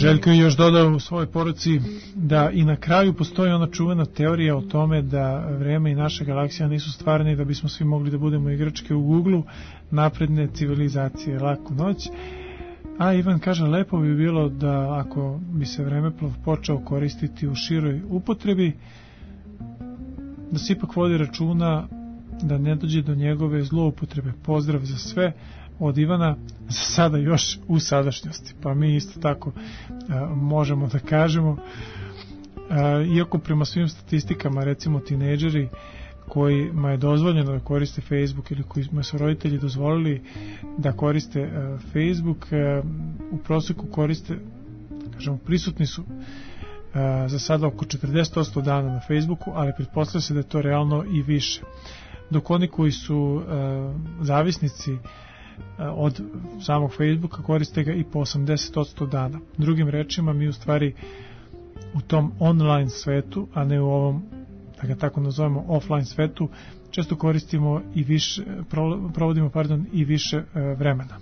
Željko je još dodao u svojoj poruci da i na kraju postoji ona čuvena teorija o tome da vreme i naša galaksija nisu stvarne i da bismo svi mogli da budemo igračke u Google-u napredne civilizacije. Laku noć. A Ivan kaže, lepo bi bilo da ako bi se vremeplov počeo koristiti u široj upotrebi, da se ipak vodi računa da ne dođe do njegove zloupotrebe. Pozdrav za sve od Ivana, za sada još u sadašnjosti. Pa mi isto tako a, možemo da kažemo, a, iako prema svim statistikama, recimo tinejdžeri kojima je dozvoljeno da koriste Facebook ili kojima su roditelji dozvolili da koriste a, Facebook, a, u proseku koriste, kažemo, prisutni su a, za sada oko četrdeset posto dana na Facebooku, ali pretpostavlja se da je to realno i više. Dok oni koji su a, zavisnici od samog Facebooka koriste ga i po osamdeset posto dana. Drugim rečima, mi u stvari u tom online svetu, a ne u ovom, da ga tako nazovemo, offline svetu, često koristimo i više, provodimo pardon, i više vremena.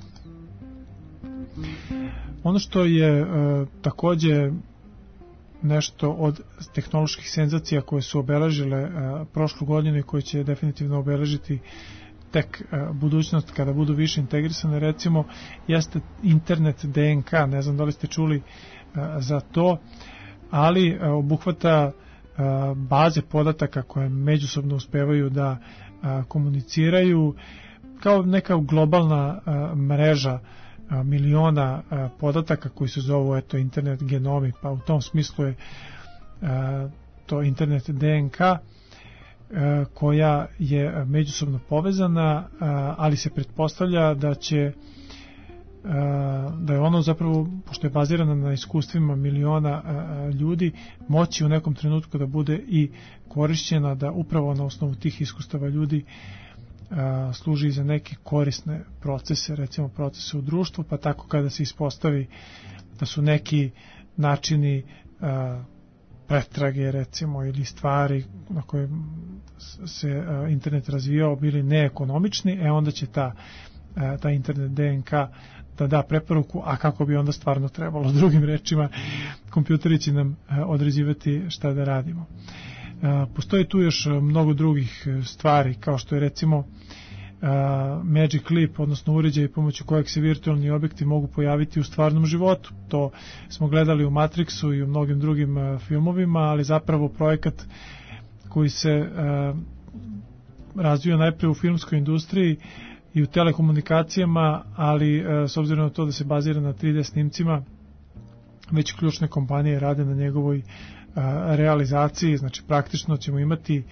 Ono što je takođe nešto od tehnoloških senzacija koje su obeležile prošlu godinu i koje će definitivno obeležiti tek uh, budućnost kada budu više integrisane, recimo, jeste internet D N K, ne znam da li ste čuli uh, za to, ali uh, obuhvata uh, baze podataka koje međusobno uspevaju da uh, komuniciraju kao neka globalna uh, mreža uh, miliona uh, podataka koji se zovu eto internet genomi, pa u tom smislu je uh, to internet D N K koja je međusobno povezana, ali se pretpostavlja da će da je ono zapravo, pošto je bazirana na iskustvima miliona ljudi, moći u nekom trenutku da bude i korišćena, da upravo na osnovu tih iskustava ljudi služi za neke korisne procese, recimo procese u društvu, pa tako kada se ispostavi da su neki načini pretrage, recimo, ili stvari na koje se internet razvijao bili neekonomični, e onda će ta, ta internet D N K da da preporuku, a kako bi onda stvarno trebalo. Drugim rečima, kompjuteri će nam određivati šta da radimo. Postoji tu još mnogo drugih stvari, kao što je recimo Uh, Magic Leap, odnosno uređaj pomoću kojeg se virtualni objekti mogu pojaviti u stvarnom životu. To smo gledali u Matrixu i u mnogim drugim uh, filmovima, ali zapravo projekat koji se uh, razvio najpre u filmskoj industriji i u telekomunikacijama, ali uh, s obzirom na to da se bazira na tri D snimcima, već ključne kompanije rade na njegovoj uh, realizaciji, znači praktično ćemo imati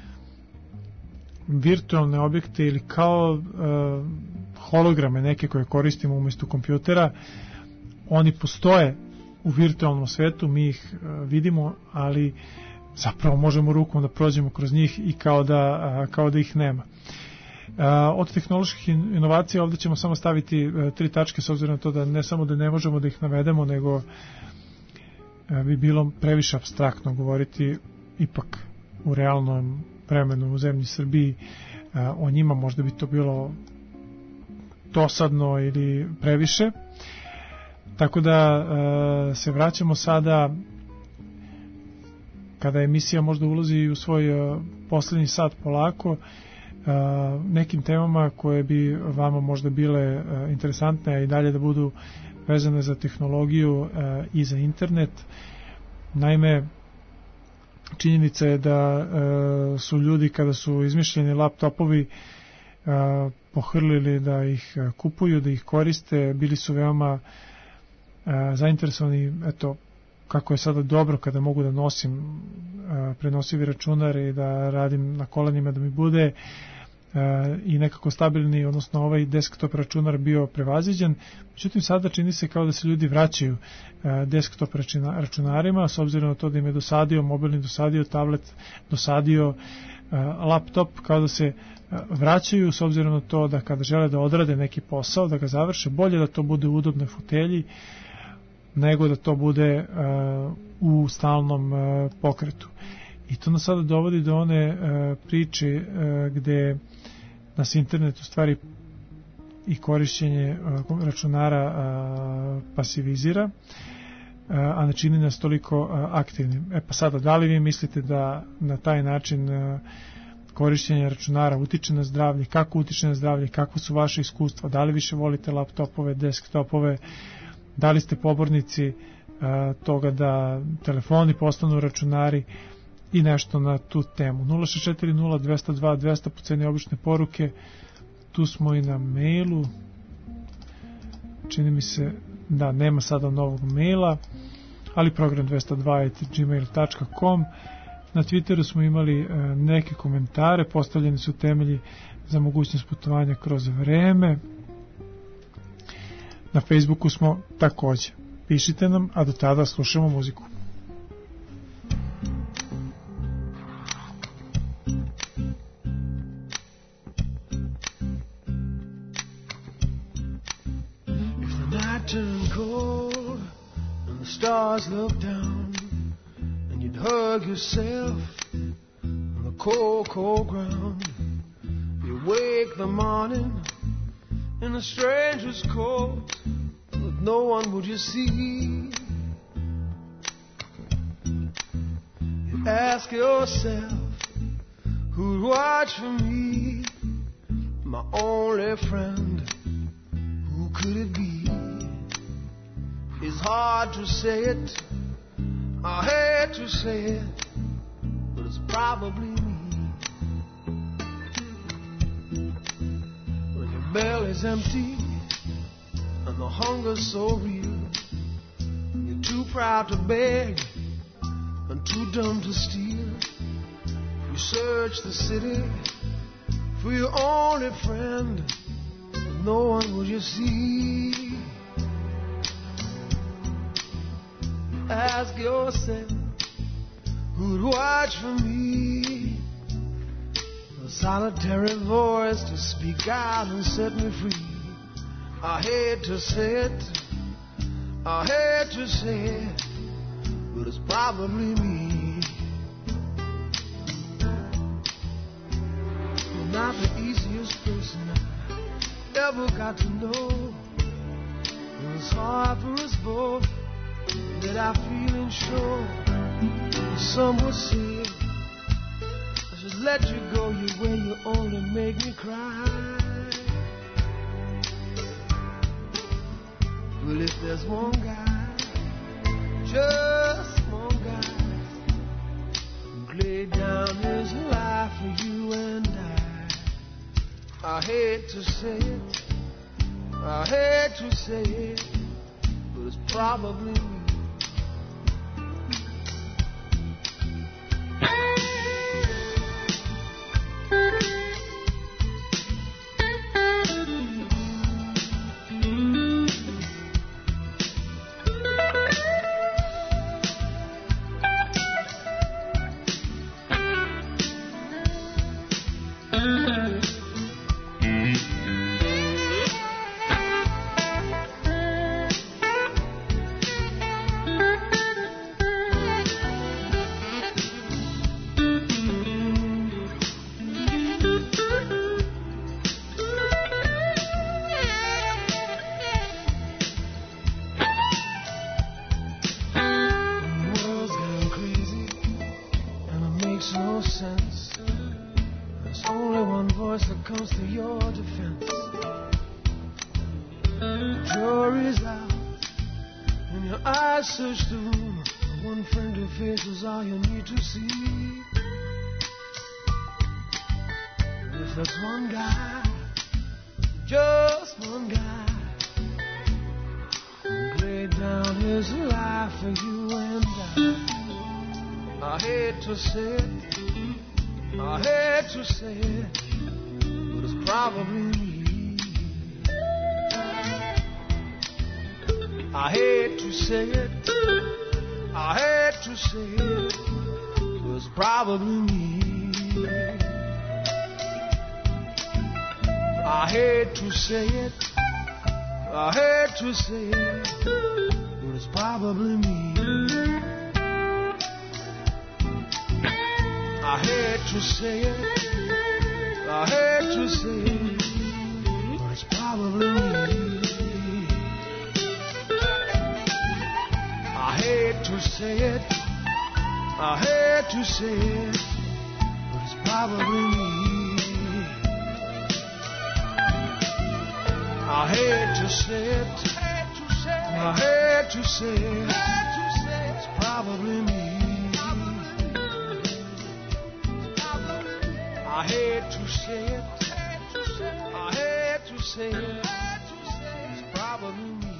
virtualne objekte ili kao uh, holograme neke koje koristimo umjesto kompjutera. Oni postoje u virtualnom svetu, mi ih uh, vidimo, ali zapravo možemo rukom da prođemo kroz njih i kao da, uh, kao da ih nema. Uh, od tehnoloških inovacija ovdje ćemo samo staviti uh, tri tačke, s obzirom na to da ne samo da ne možemo da ih navedemo, nego uh, bi bilo previše apstraktno govoriti ipak u realnom vremenu u zemlji Srbiji o njima, možda bi to bilo dosadno ili previše. Tako da se vraćamo sada, kada emisija možda ulazi u svoj poslednji sat polako, nekim temama koje bi vama možda bile interesantne, a i dalje da budu vezane za tehnologiju i za internet. Naime, činjenica je da e, su ljudi kada su izmišljeni laptopovi e, pohrlili da ih kupuju, da ih koriste, bili su veoma e, zainteresovani, eto, kako je sada dobro kada mogu da nosim e, prenosivi računar i da radim na kolenima da mi bude e, i nekako stabilni, odnosno ovaj desktop računar bio prevaziđen. Međutim, sada čini se kao da se ljudi vraćaju e, desktop računarima, s obzirom na to da im je dosadio mobilni, dosadio tablet, dosadio e, laptop, kao da se e, vraćaju, s obzirom na to da kada žele da odrade neki posao, da ga završe, bolje da to bude u udobnoj fotelji nego da to bude uh, u stalnom uh, pokretu. I to nas sada dovodi do one uh, priče uh, gde nas internet u stvari i korišćenje uh, računara uh, pasivizira. Uh, a ne čini nas toliko aktivnim. E pa sada, da li vi mislite da na taj način korišćenje računara utiče na zdravlje, kako utiče na zdravlje, kako su vaše iskustva, da li više volite laptopove, desktopove, da li ste pobornici toga da telefoni postanu računari i nešto na tu temu. nula šest četiri nula dva zero dva dva zero zero po ceni obične poruke, tu smo i na mailu, čini mi se da nema sada novog maila, ali program dvesta dva at gmail dot com. Na Twitteru smo imali e, neke komentare, postavljeni su temelji za mogućnost putovanja kroz vreme. Na Facebooku smo takođe. Pišite nam, a do tada slušamo muziku. Stars look down and you'd hug yourself on the cold, cold ground. You wake the morning in a stranger's coat, with no one would you see. You ask yourself, who'd watch for me? My only friend, who could it be? It's hard to say it, I hate to say it, but it's probably me. When your belly's empty and the hunger's so real, you're too proud to beg and too dumb to steal. You search the city for your only friend, but no one will you see. Ask yourself, who'd watch for me? A solitary voice to speak out and set me free. I hate to say it, I hate to say it, but it's probably me. You're not the easiest person I ever got to know. It's hard for us both that I feel sure. Some would say I should let you go your way, you only make me cry. Well, if there's one guy, just one guy, who laid down his life for you and I, I hate to say it, I hate to say it, but it's probably me. Say it, I hate to say it, but it's probably me. I hate to say it, I hate to say it, but it's probably me. I hate to say it, I hate to say it, but it's probably me. I hate to say it, I hate to say it, it's probably me. I hate to say it, I hate to say it, it's probably me.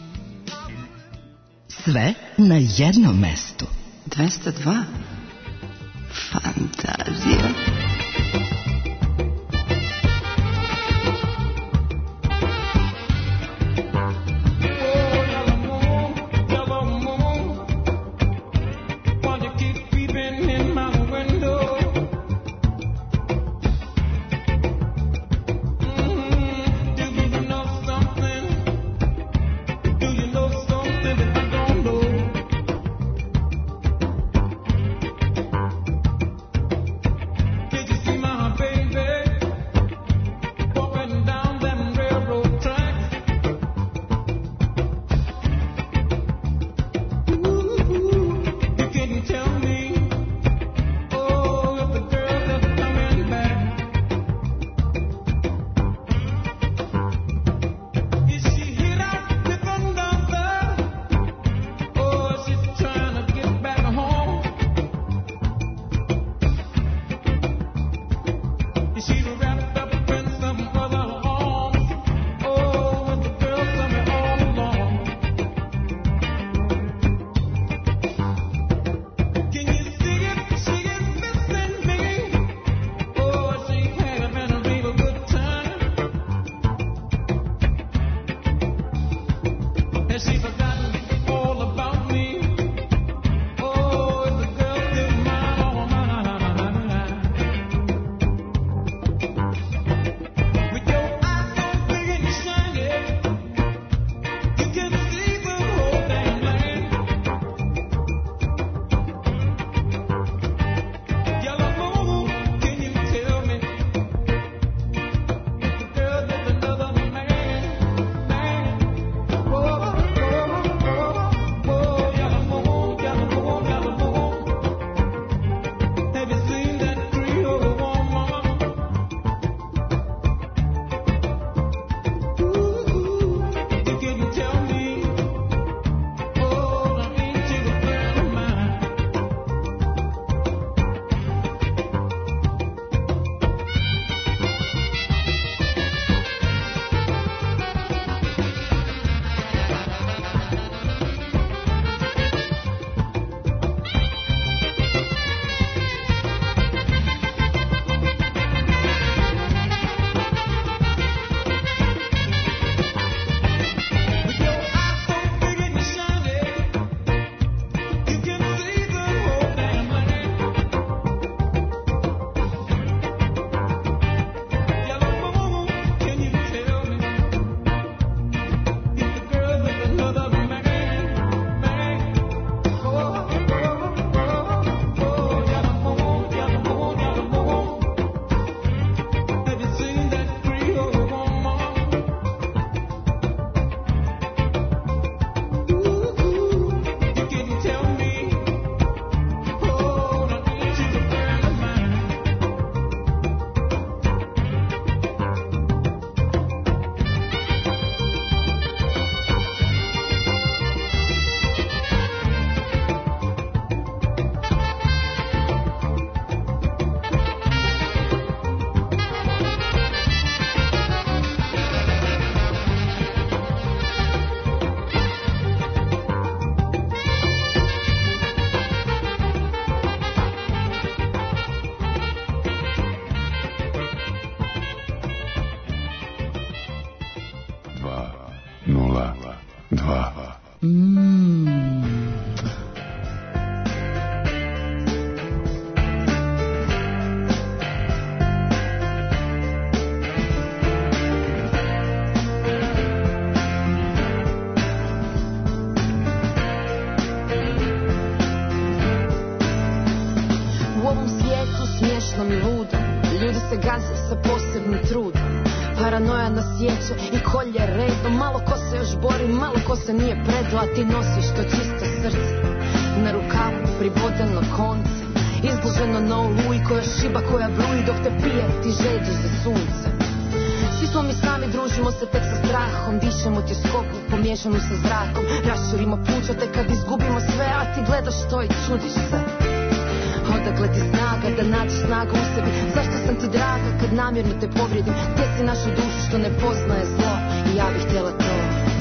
Sve na jednom mestu. dvesta dva. Fantazija. Paranoja nas sjeće i kolje redom. Malo ko se još bori, malo ko se nije predao, a ti nosiš to čisto srce na rukama. privodeno koncem, izloženo na oluji koja šiba, koja bruji dok te pije, ti žeđeš za suncem. Svi smo mi sami, družimo se tek sa strahom, dišemo tjeskoku pomiješanu sa zrakom, raširimo pluća tek kad izgubimo sve, a ti gledaš to i čudiš se. Odakle ti snaga da nađeš snagu u sebi, zašto sam ti draga kad namjerno te povrijedim, gdje si našu dušu što ne poznaje zlo, i ja bih htjela to.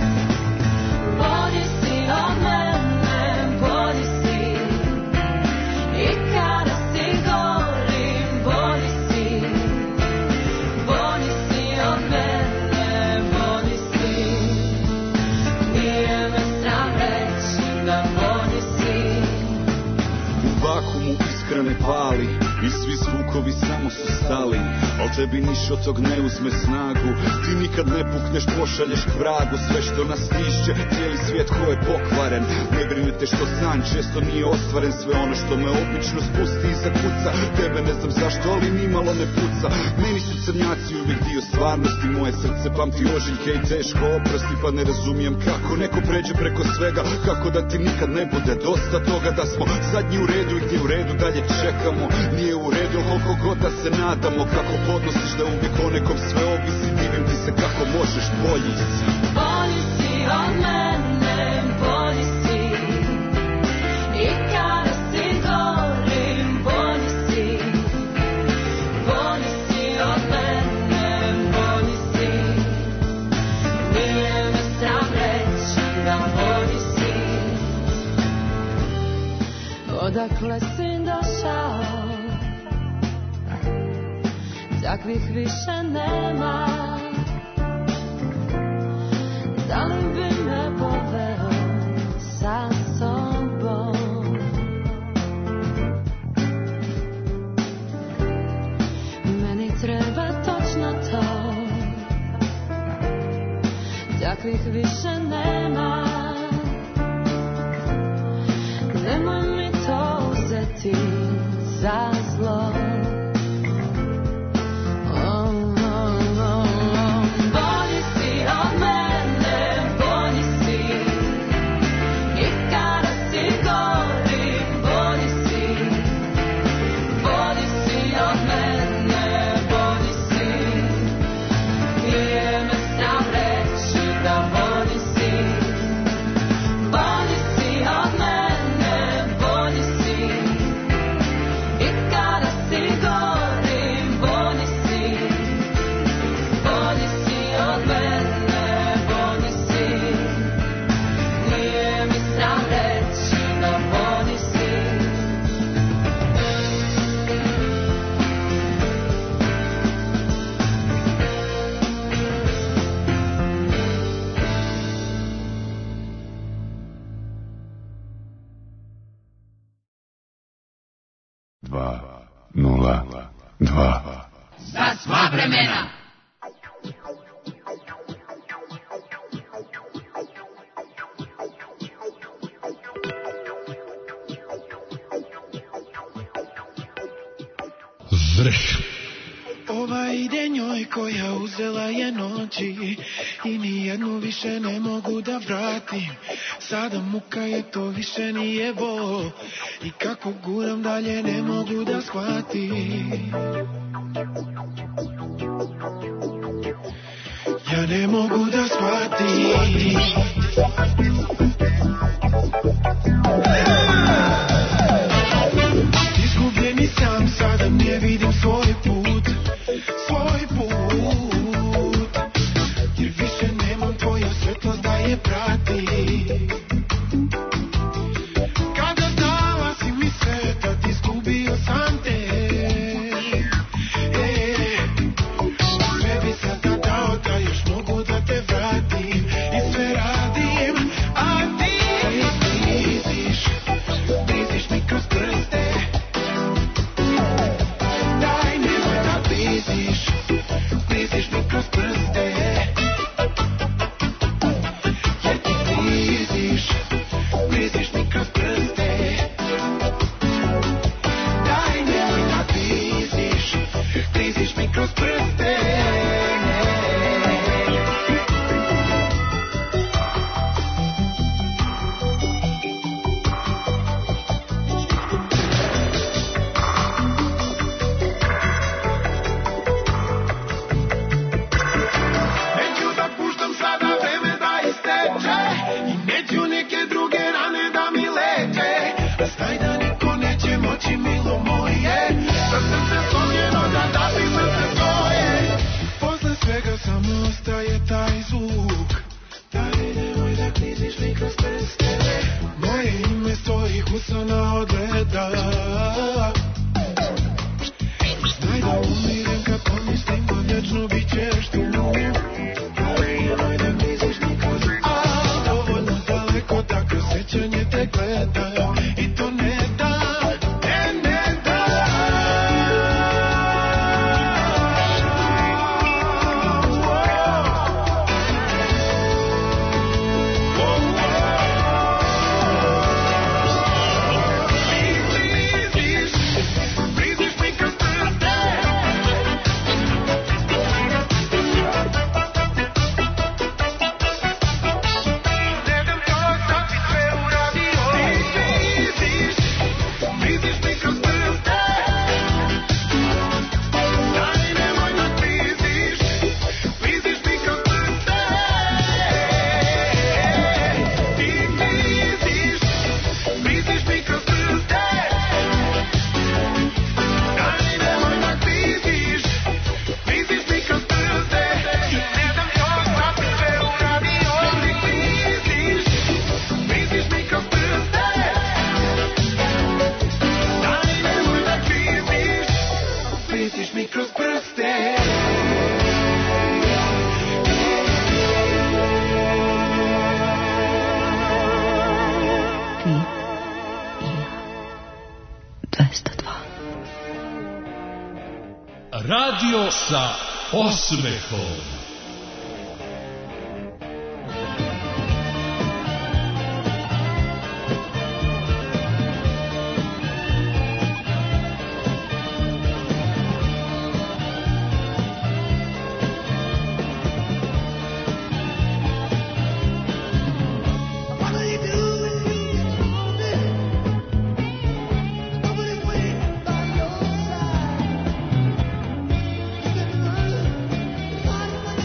Bolji si od mene, bolji si, i kada si gorim, bolji si, bolji si od mene, bolji si, nije me sram reći da bolji si. U vakumu iskrene pali i svi zvukovi samo su stali, al tebi niš od tog ne uzme snagu. Ti nikad ne pukneš, pošalješ k vragu sve što nas tišće, cijeli svijet ko je pokvaren. Ne brinete što san često nije ostvaren, sve ono što me obično spusti i zakuca, tebe ne znam zašto, ali nimalo ne puca. Meni su crnjaci uvijek dio stvarnosti, moje srce pamti ožiljke i teško oprosti, pa ne razumijem kako neko pređe preko svega, kako da ti nikad ne bude dosta toga, da smo zadnji u redu i gdje u redu dalje čekamo. Nije u redu koliko god da se nadamo, kako podnosiš da uvijek o nekom sve ovisi, divim ti se kako možeš, bolji si. Bolji si od mene, bolji si, i kada si gorim, bolji si, bolji si od mene, bolji si, nije me sram reći da bolji si. Odakle si došao, takvih više nema, da li bi me poveo sa sobom? Meni treba točno to, takvih više nema, nemoj mi to uzeti za zlo. Dva, nula, dva. Za sva vremena. Vrh. Ova ide njoj koja uzela je noći i nijednu više ne mogu da vratim. Sada muka je, to više nije bol i kako guram dalje ne mogu da shvatim. Ja ne mogu da shvatim. Izgubljeni sam, sada ne vidim svoj put, svoj put, jer više nemam tvoju svetlost da je prati. Kada dala si mi sveta, izgubio sam te, e, sve bi sada dao da još mogu da te vratim i sve radim, a ti Radio sa osmehom. Bye.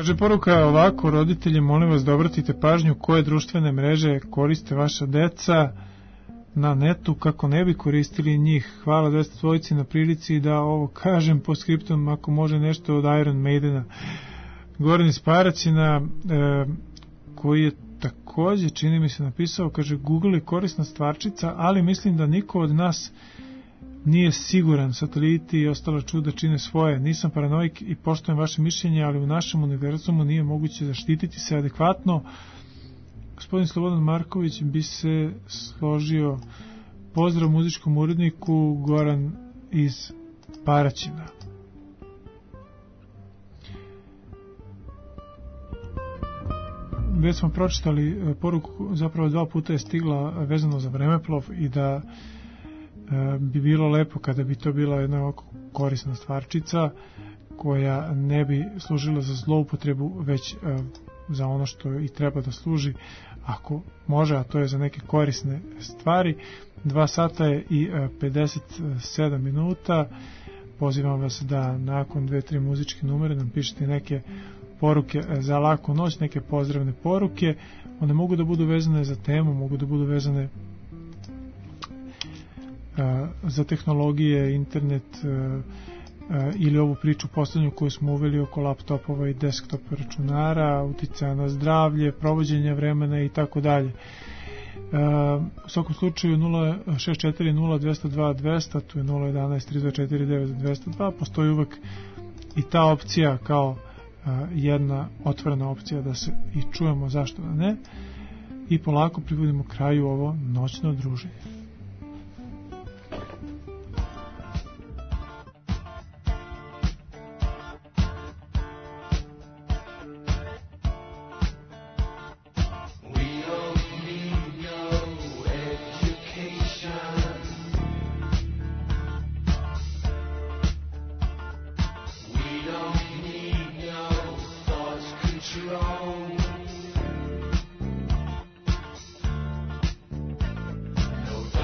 Kaže, poruka je ovako, roditelji, molim vas da obratite pažnju koje društvene mreže koriste vaša deca na netu, kako ne bi koristili njih. Hvala dvesta dvojici na prilici da ovo kažem po skriptom, ako može nešto od Iron Maidena. Goran iz Paraćina, e, koji je takođe, čini mi se, napisao, kaže, Google je korisna stvarčica, ali mislim da niko od nas nije siguran. Sateliti i ostala čuda čine svoje. Nisam paranoik i poštujem vaše mišljenje, ali u našem univerzumu nije moguće zaštititi se adekvatno. Gospodin Slobodan Marković bi se složio. Pozdrav muzičkom uredniku, Goran iz Paraćina. Već smo pročitali poruku, zapravo dva puta je stigla vezano za vremeplov i da bi bilo lepo kada bi to bila jedna ovako korisna stvarčica koja ne bi služila za zloupotrebu, već za ono što i treba da služi, ako može, a to je za neke korisne stvari. Dva sata je i pedeset sedam minuta. Pozivam vas da nakon dve, tri muzičke numere nam pišete neke poruke za laku noć, neke pozdravne poruke. One mogu da budu vezane za temu, mogu da budu vezane za tehnologije, internet ili ovu priču poslednju koju smo uveli oko laptopova i desktop računara, uticaja na zdravlje, provođenja vremena i tako dalje. U svakom slučaju nula šest četiri nula dvesta dva dvesta, tu je nula jedanaest tri dva četiri devet dvesta dva, postoji uvek i ta opcija kao jedna otvorena opcija da se i čujemo, zašto da ne, i polako privodimo kraju ovo noćno druženje. No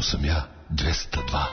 sam ja dvesta dva.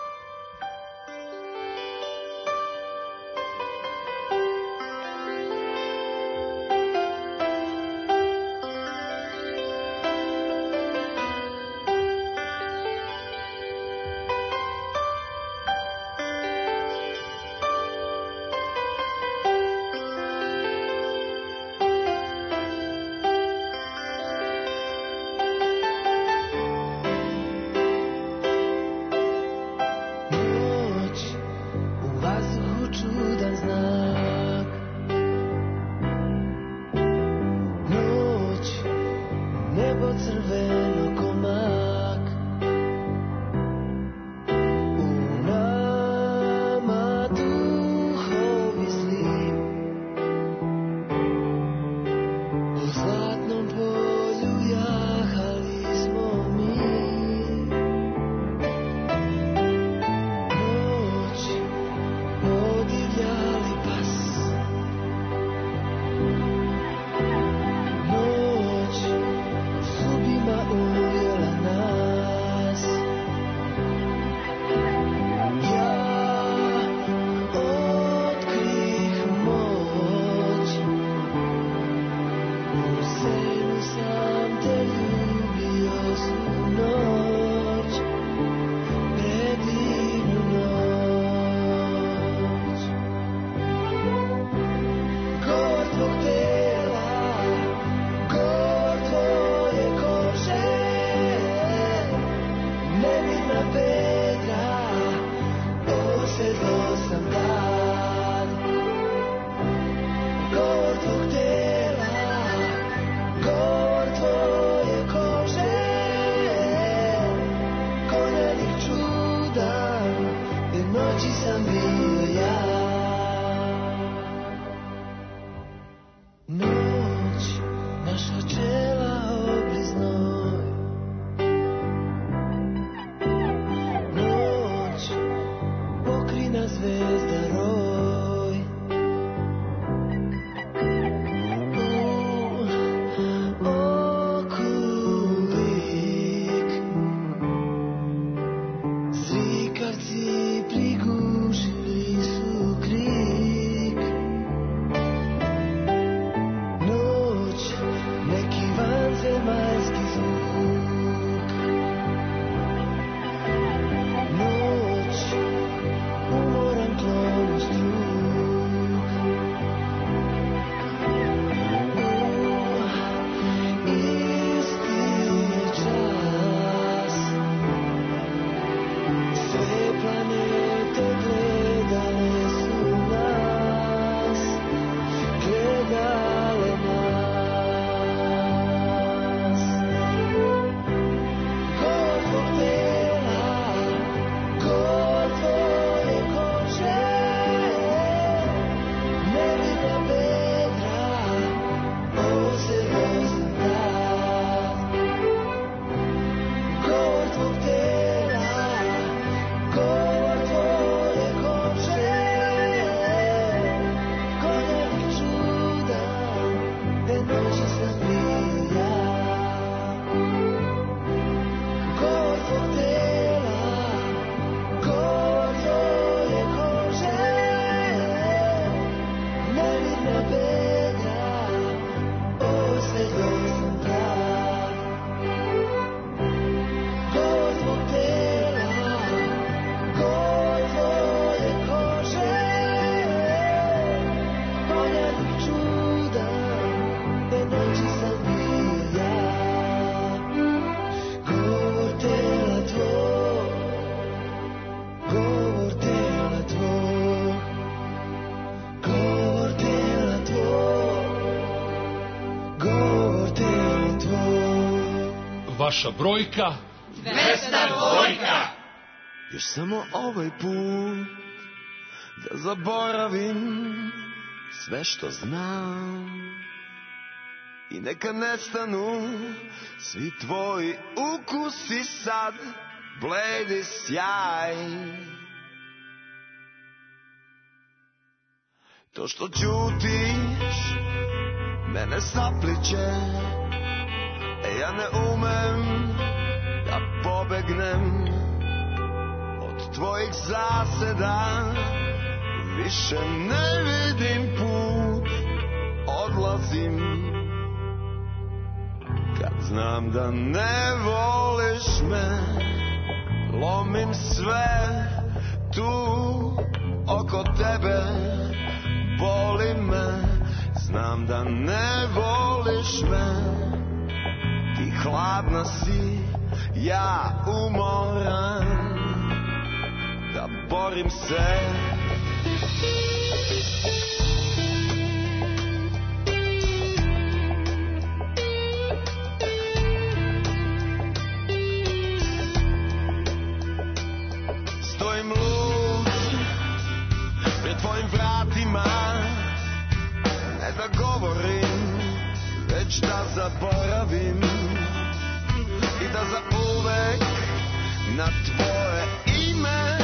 Vaša brojka dvesta dvojka. Još samo ovaj put da zaboravim sve što znam i neka nestanu svi tvoji ukusi sad, bledi sjaj. To što ćutiš mene sapliće, ja ne umem da popijem pobegnem od tvojih zaseda, više ne vidim put, odlazim kad znam da ne voliš me. Lomim sve tu oko tebe, boli me, znam da ne voliš me. Ti hladna si, ja umoran, da borim se. Stojim lud pred tvojim vratima, ne da govorim, već da zaboravim i da zauvek na tvoje ime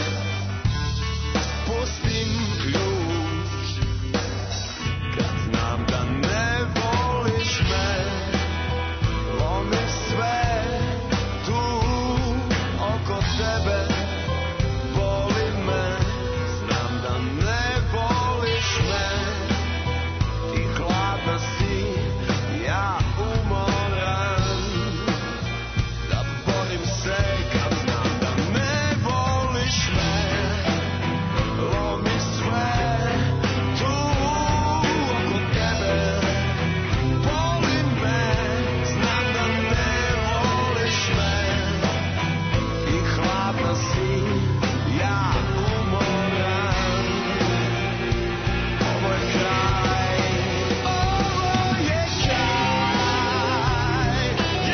pustim ključ. Kad znam da ne voliš me, lomim sve tu oko tebe, boli me, znam da ne voliš me. Ti hladna si, ja umoran, da borim se kad znam da ne voliš me. Lomim sve tu oko tebe, boli me, znam da ne voliš me. Ti hladna si, ja umoran, ovo je kraj, ovo je kraj,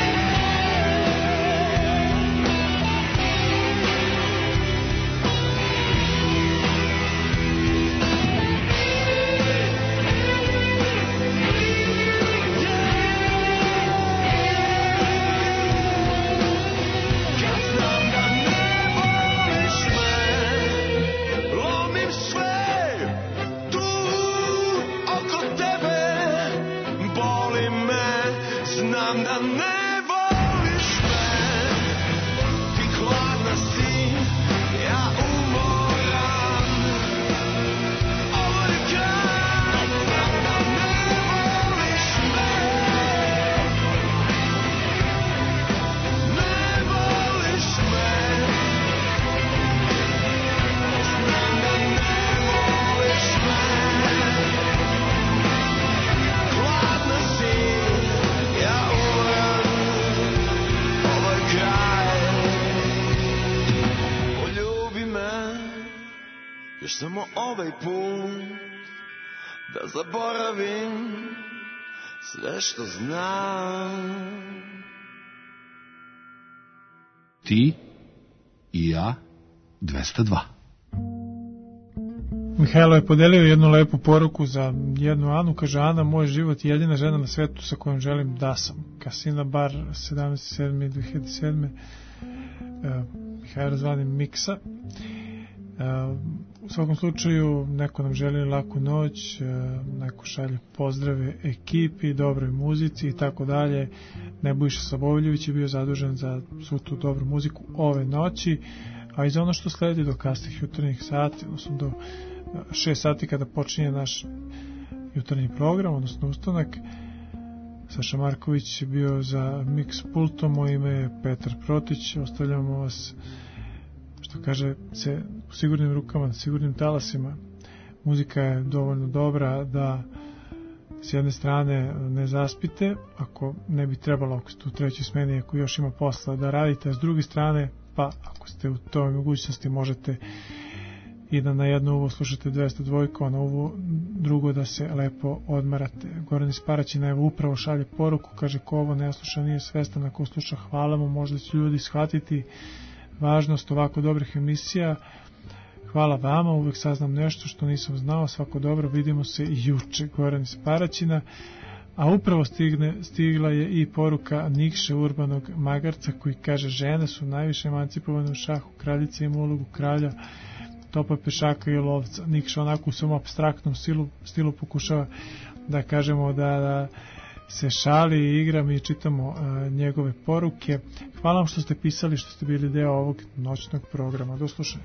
kad znam da ne voliš me. Lomim sve tu oko tebe, boli me, znam da ne voliš me. Ti hladna si, ja umoran, ovo je kraj, znam da ne voliš me. Ne voliš me, znam da ne voliš me. Hladna si, ja umoran, ovo je kraj. Poljubi me, još samo ovaj put, da zaboravim sve što znam. Ti i ja dvesta dva. Mihajlo je podelio jednu lepu poruku za jednu Anu, kaže: Ana, moj život je jedina žena na svetu sa kojom želim da sam. Kasina bar sedamnaesti sedmi dve hiljade sedme. E, Mihajlo zvani Miksa. E, u svakom slučaju neko nam želi laku noć, e, neko šalje pozdrave ekipi, dobroj muzici i tako dalje. Nebojša Sabovljević je bio zadužen za svu tu dobru muziku ove noći, a i za ono što sledi do kasnih jutarnjih sati, odnosno do šest sati kada počinje naš jutarnji program, odnosno ustanak. Saša Marković je bio za mix pultom, moje ime je Petar Protić, ostavljamo vas, što kaže se, u sigurnim rukama, na sigurnim talasima. Muzika je dovoljno dobra da s jedne strane ne zaspite, ako ne bi trebalo, ako ste u trećoj smeni, ako još ima posla da radite, a s druge strane, pa ako ste u toj mogućnosti, možete i da na jednu uvo slušate dvesta dva, a na uvo drugo da se lepo odmarate. Goran iz Paraćina evo upravo šalje poruku, kaže: ko ovo ne sluša nije svestan, ako sluša hvala mu, možda će ljudi shvatiti važnost ovako dobrih emisija. Hvala vama, uvek saznam nešto što nisam znao, svako dobro, vidimo se i juče. Goran iz Paraćina. A upravo stigne, stigla je i poruka Nikše Urbanog Magarca, koji kaže: žene su najviše emancipovane u šahu, kraljica ima ulogu kralja, topa pešaka i lovca. Nikša onako u svom apstraktnom stilu, stilu pokušava da kažemo da, da se šali i igram i čitamo uh, njegove poruke. Hvala vam što ste pisali, što ste bili deo ovog noćnog programa. Do slušanja.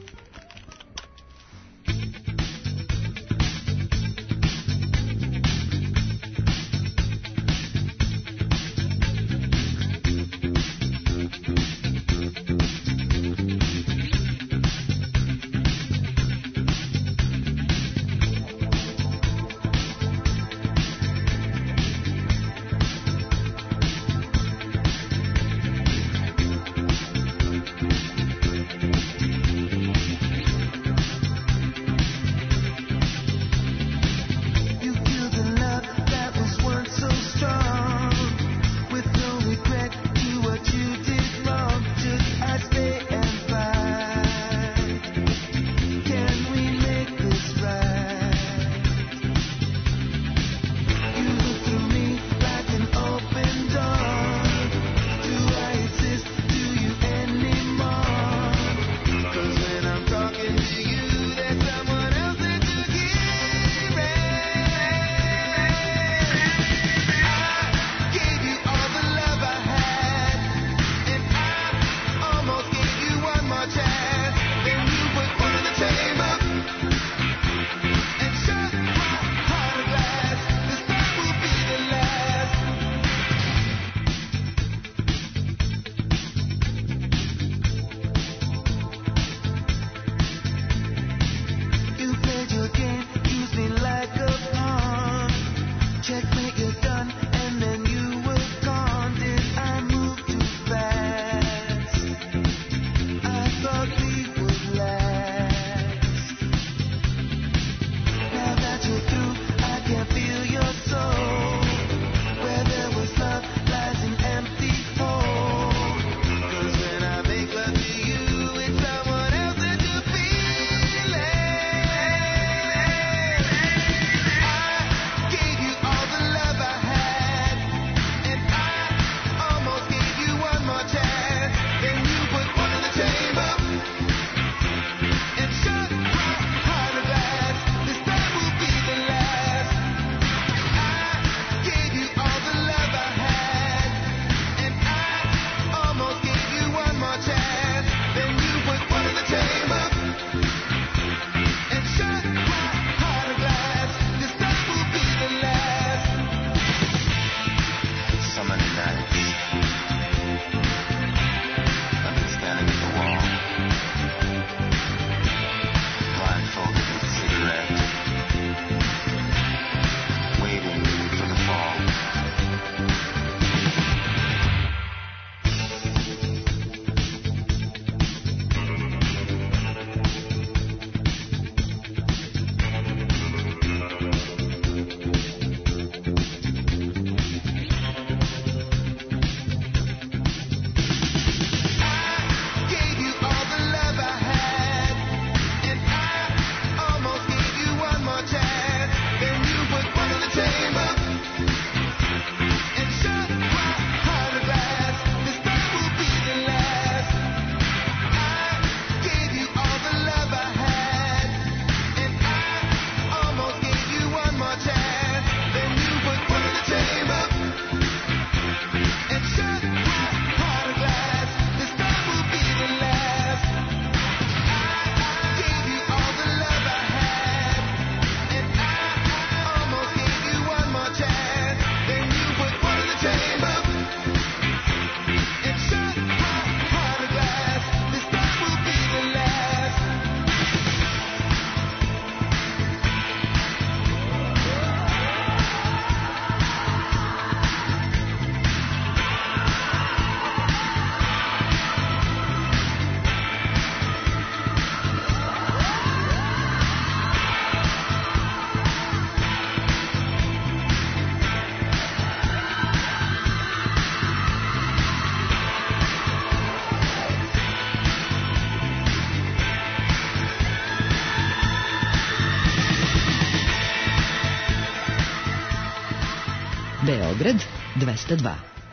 Beograd dvesta dva.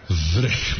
Vrh.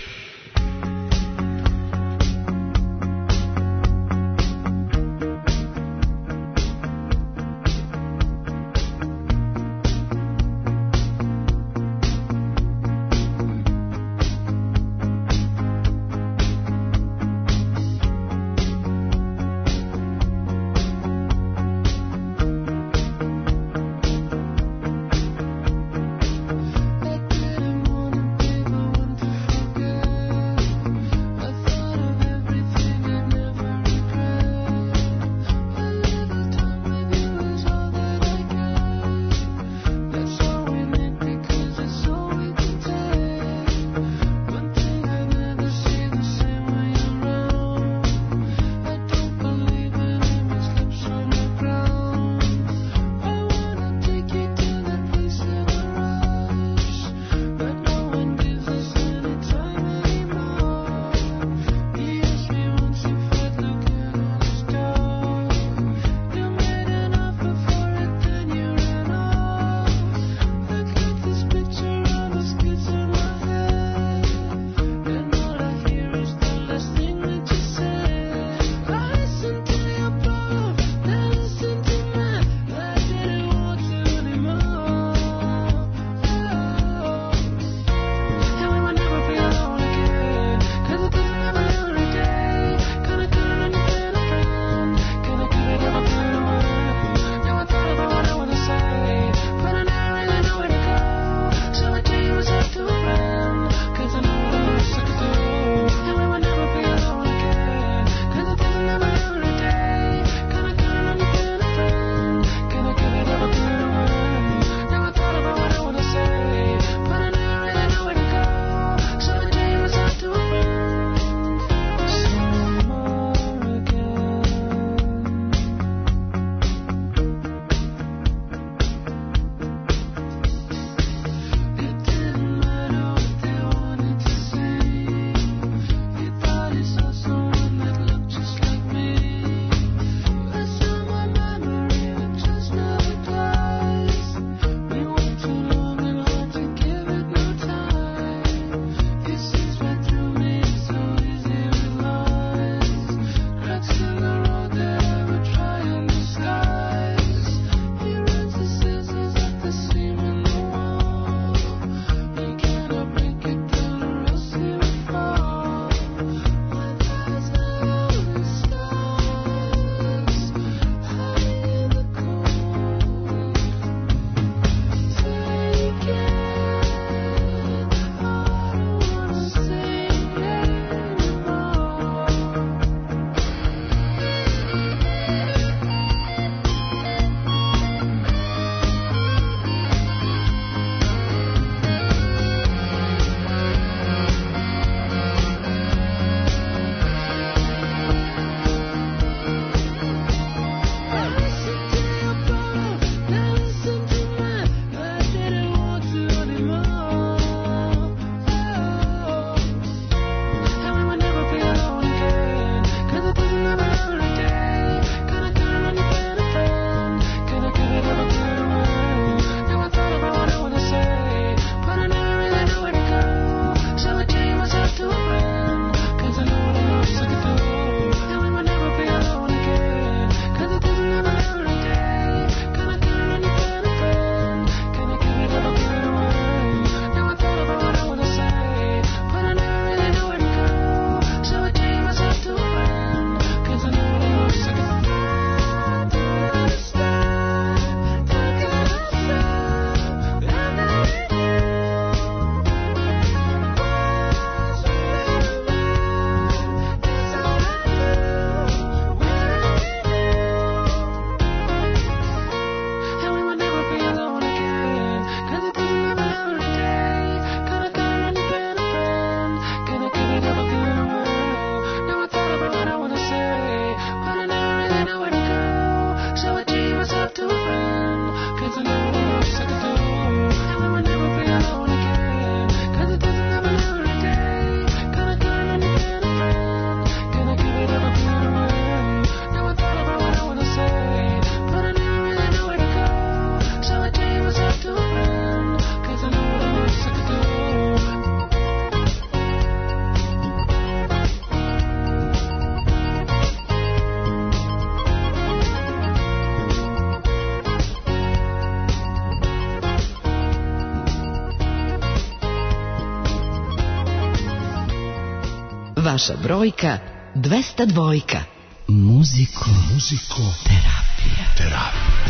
Vaša brojka dvesta dva. Muziko. Muziko. Terapija. Terapija.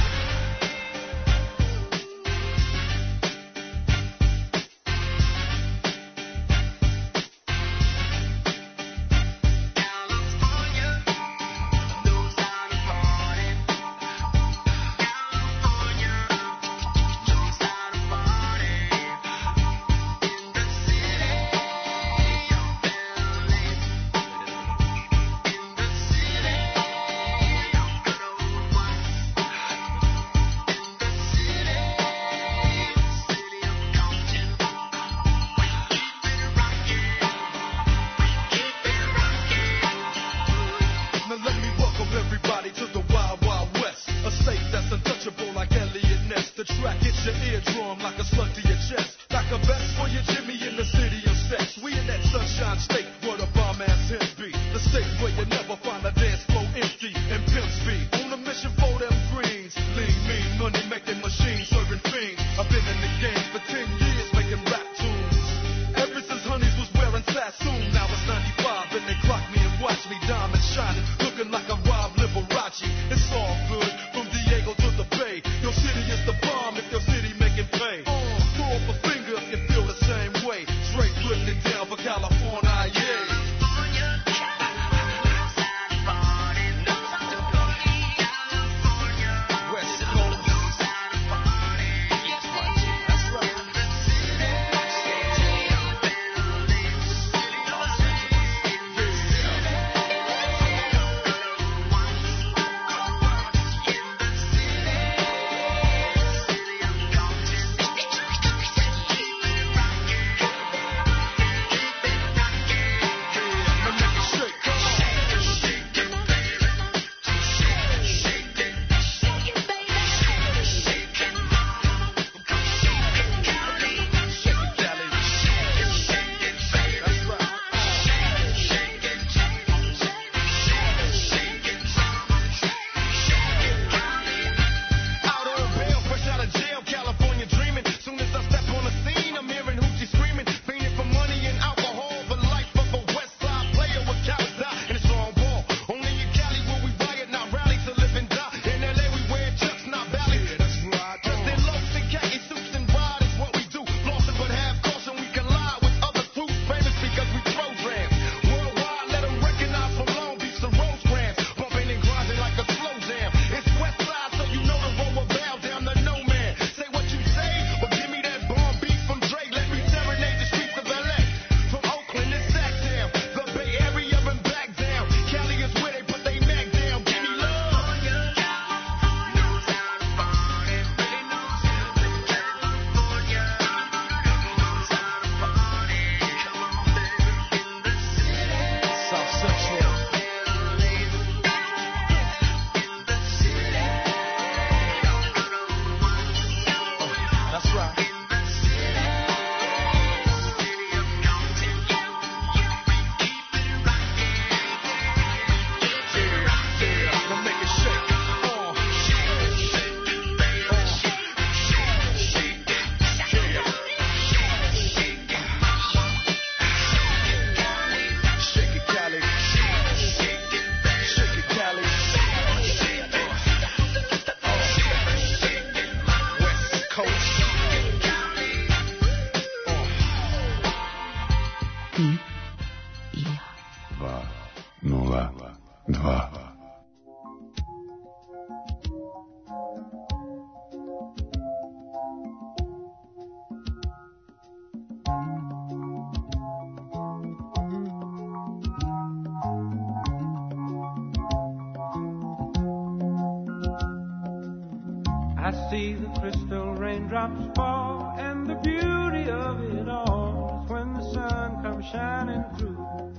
I see the crystal raindrops fall, and the beauty of it all is when the sun comes shining through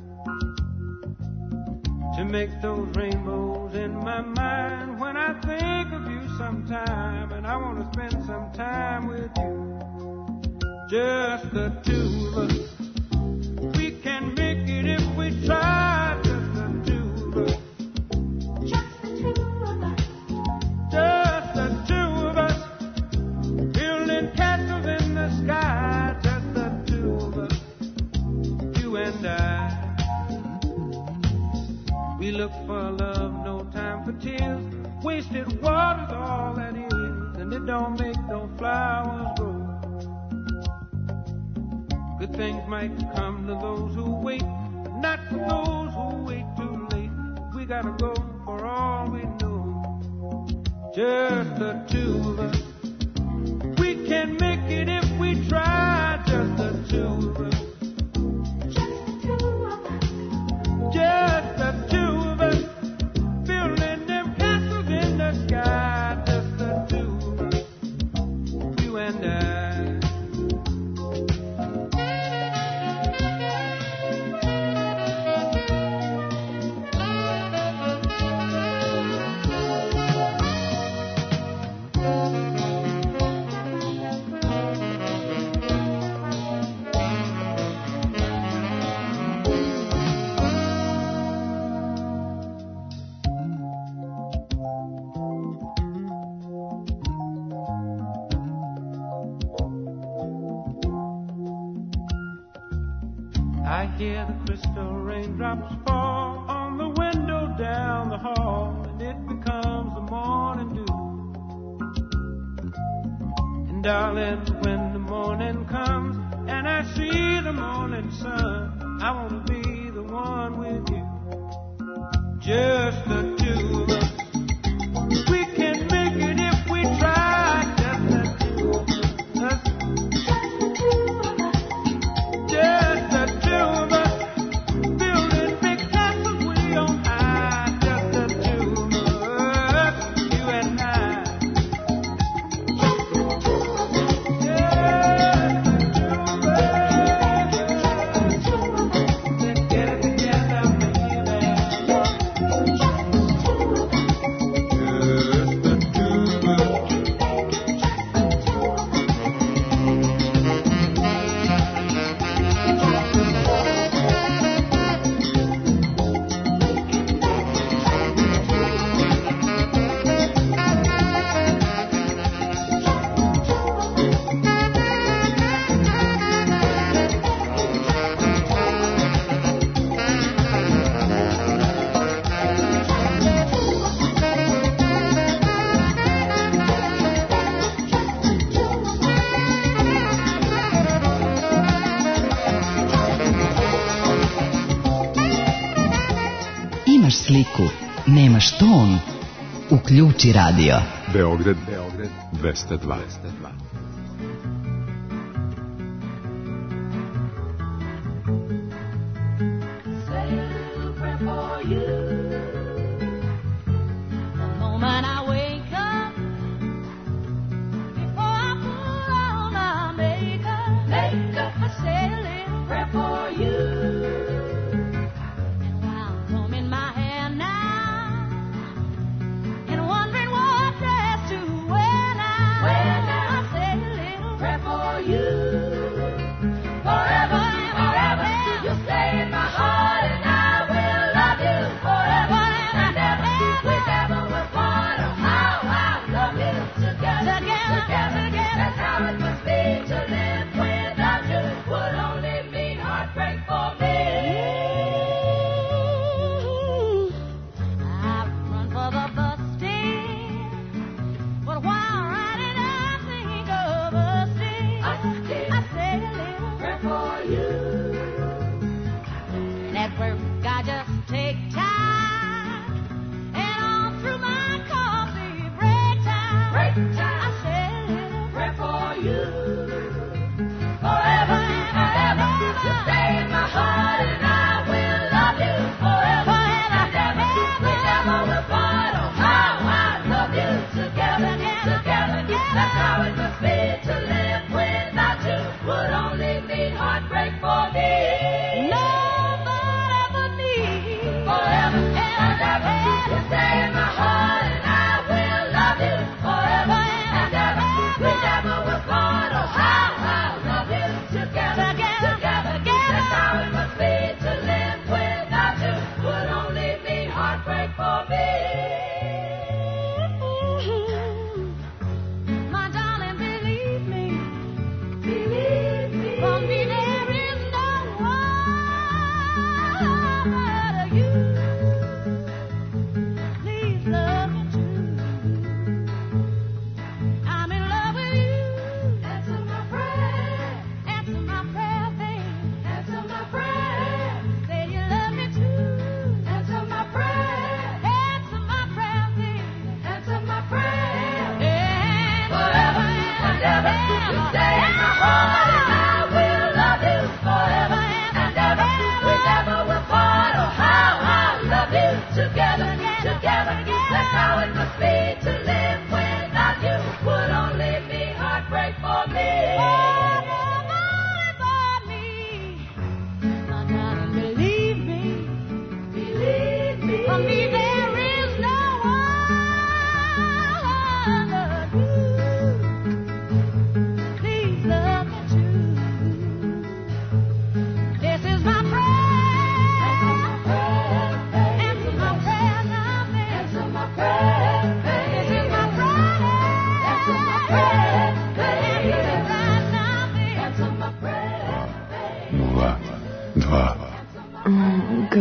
to make those rainbows in my mind. When I think of you sometime, and I want to spend some time with you, just the two of us. We can make it if we try. Just the two of us. Just the two of us. Just the two of us. Building castles in the sky. Just the two of us. You and I. look for love, no time for tears. Wasted water's all that is, and it don't make no flowers grow. Good things might come to those who wait, but not for those who wait too late. We gotta go for all we know, just the two of us. We can make it if we try, just the two of us. Just the two of us, building them castles in the sky. Just the two of us, you and I. I hear the crystal raindrops fall on the window down the hall, and it becomes the morning dew. And darling, when the morning comes and I see the morning sun, I want to be the one with you, just the two of us. We can make it if we try, just the two of us. Just the two of us, building big castles way on high. Just the two of us, you and I. Just the two of us, let's get it together, baby. Just the two of us, just the two of us. Imaš sliku, nemaš ton. Uključi radio. Beograd, Beograd, dvesta dva. My darling, believe me.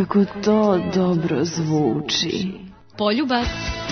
kako to dobro zvuči. Poljubac.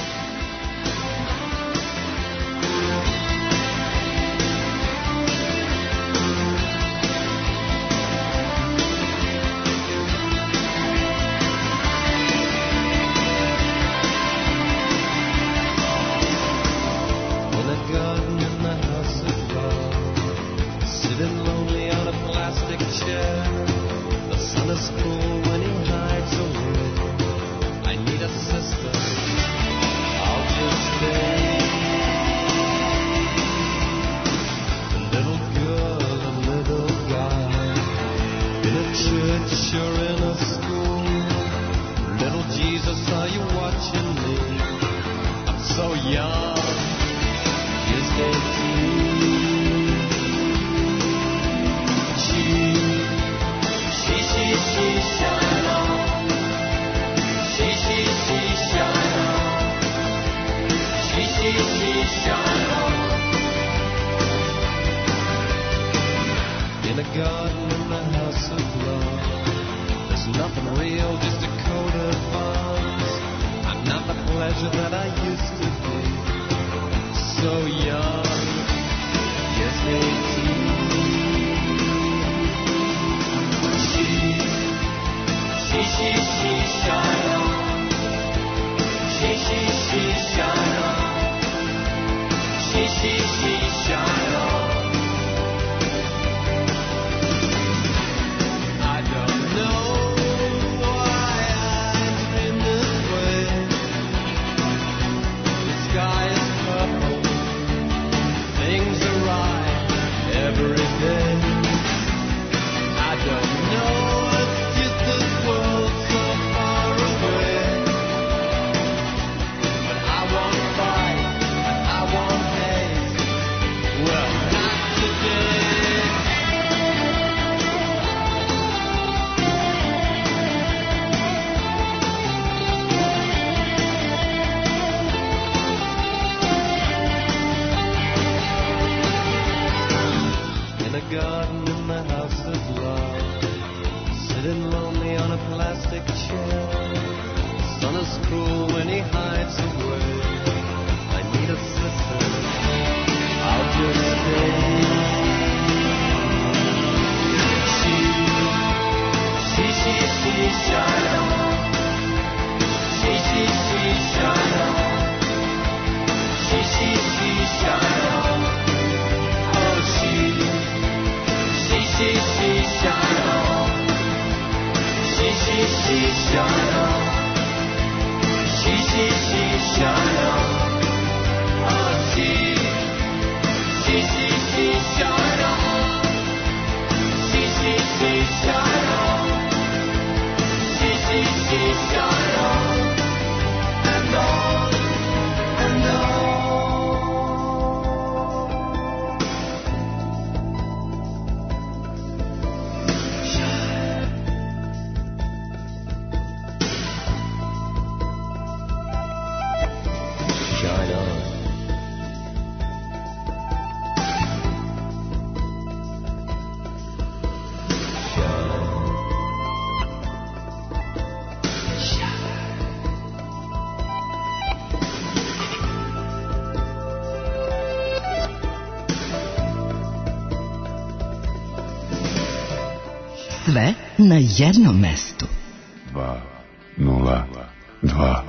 Sve na jednom mestu. Dva, nula, dva.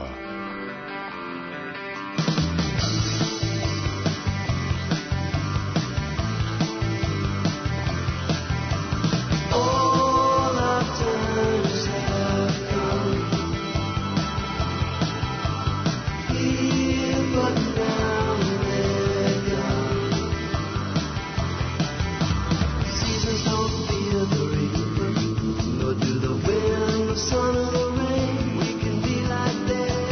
Sun or the rain, we can be like that.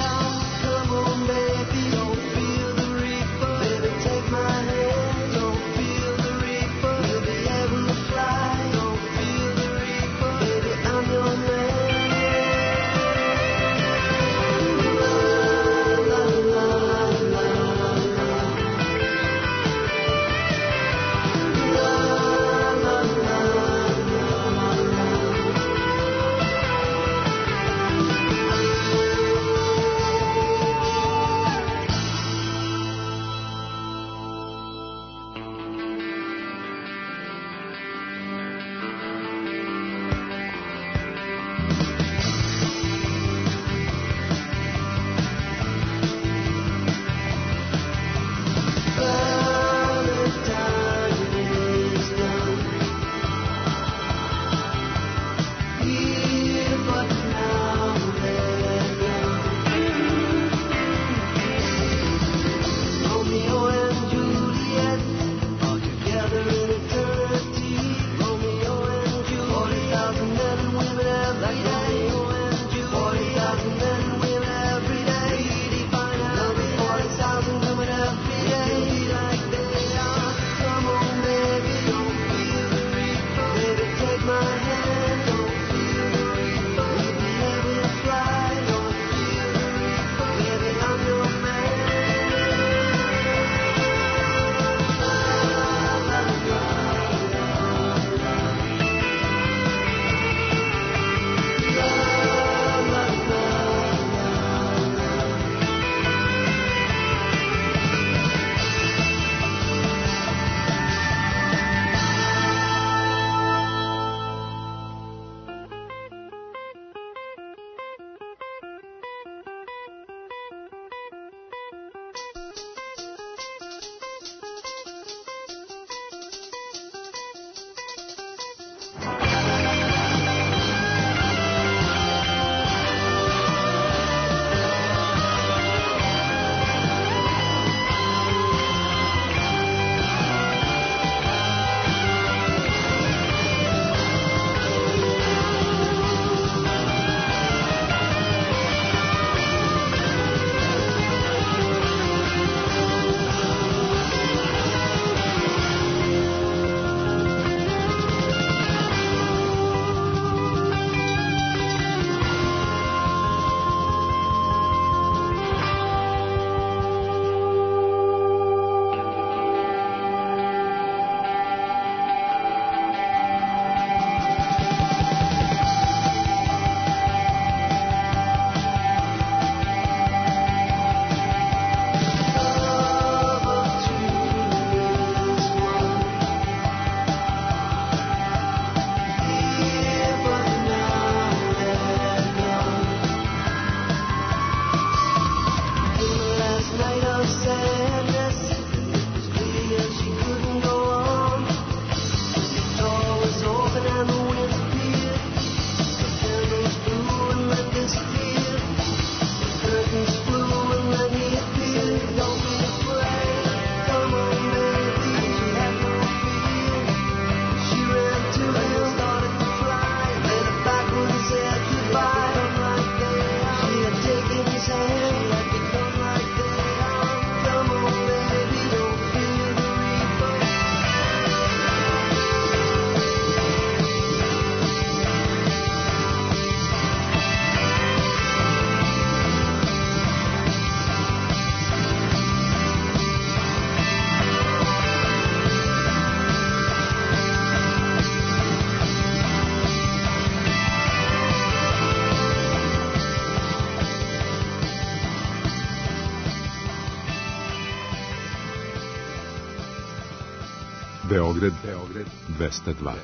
Beograd, Beograd dvesta dva.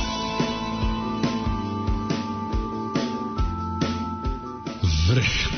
Vrh.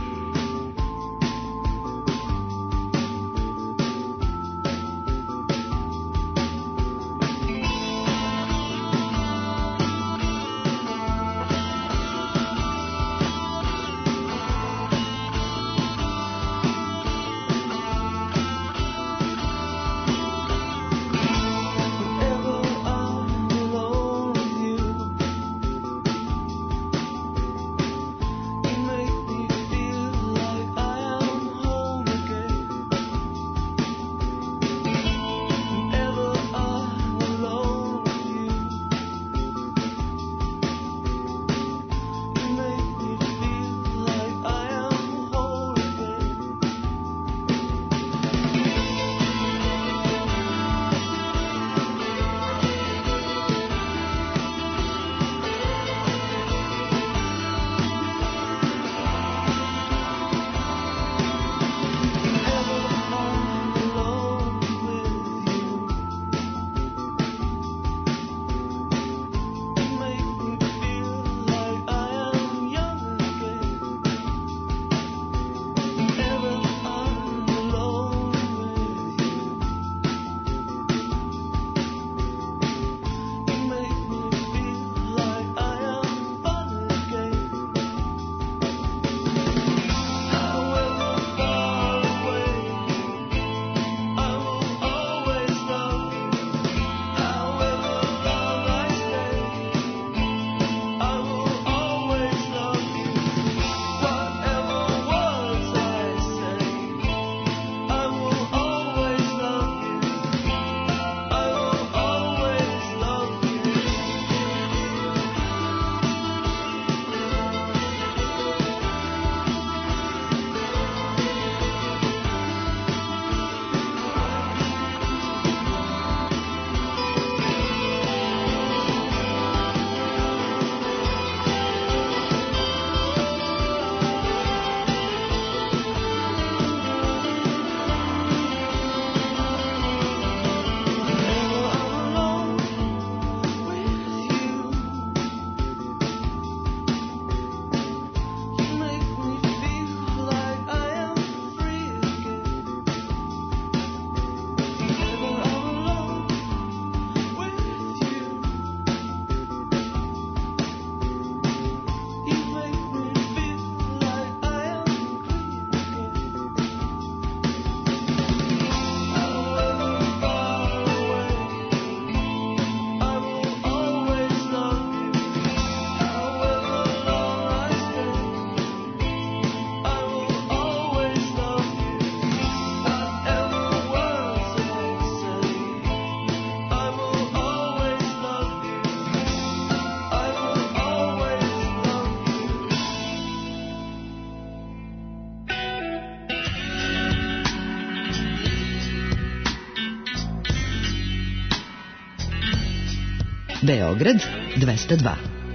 Beograd dvesta dva.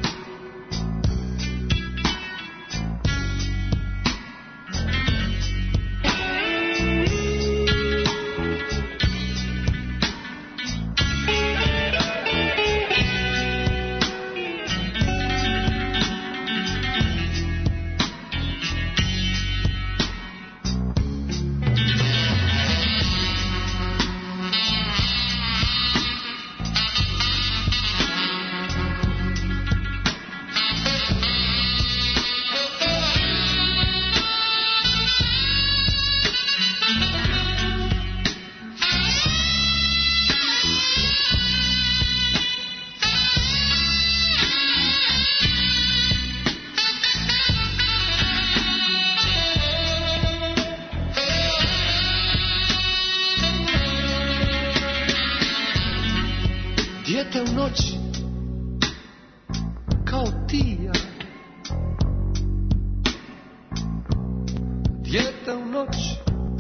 Dijete u noći kao ti ja, dijete u noći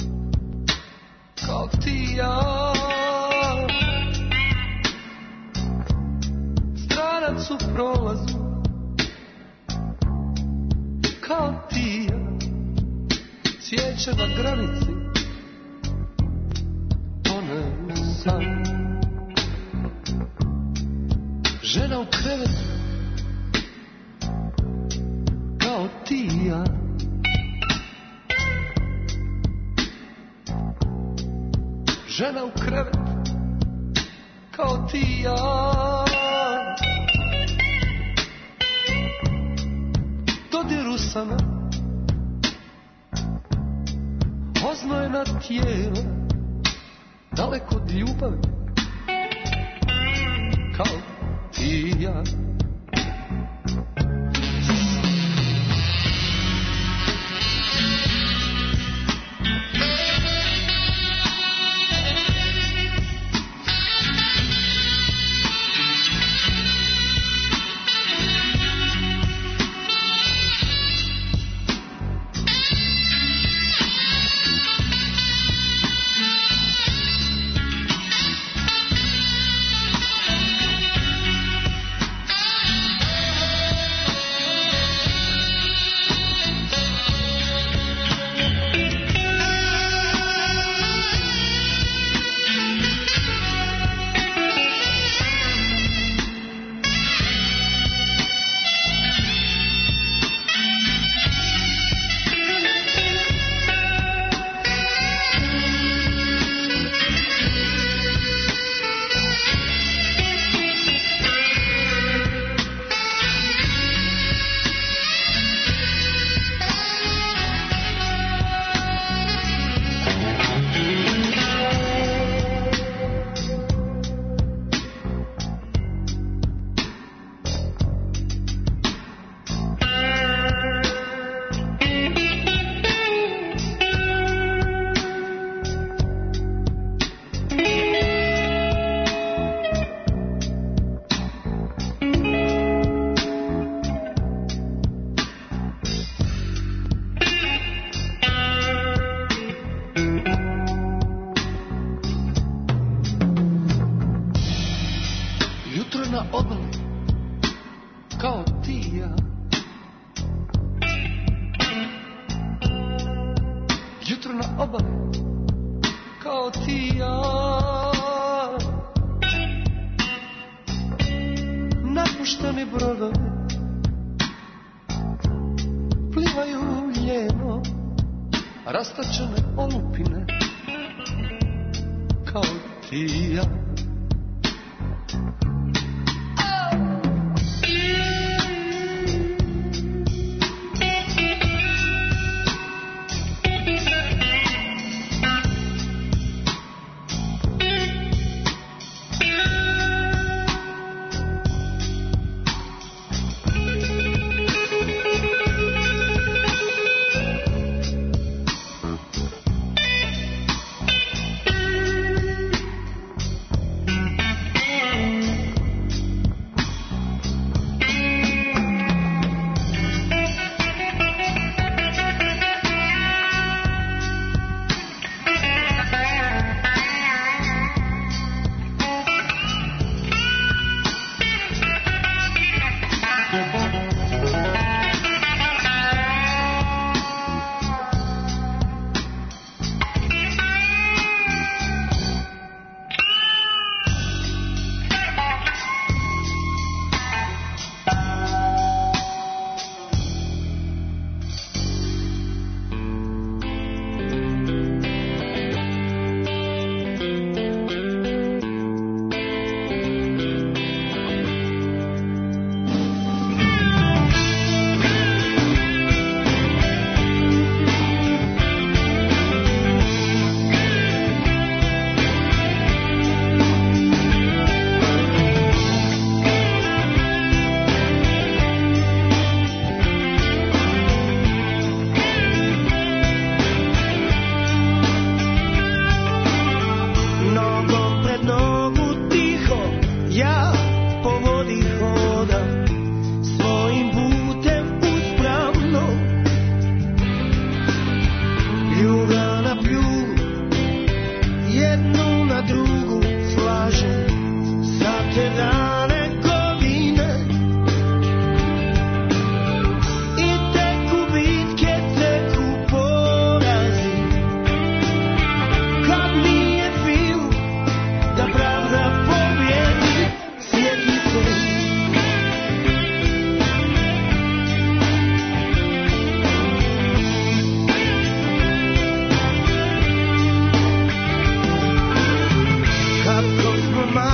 kao ti ja, stranac u prolazu kao ti ja, cvijeće na granici, one u san. Žena u krevetu kao ti i ja. Žena u krevetu kao ti i ja. Dodir usana, oznojena tijela, daleko od ljubavi kao ti i ja.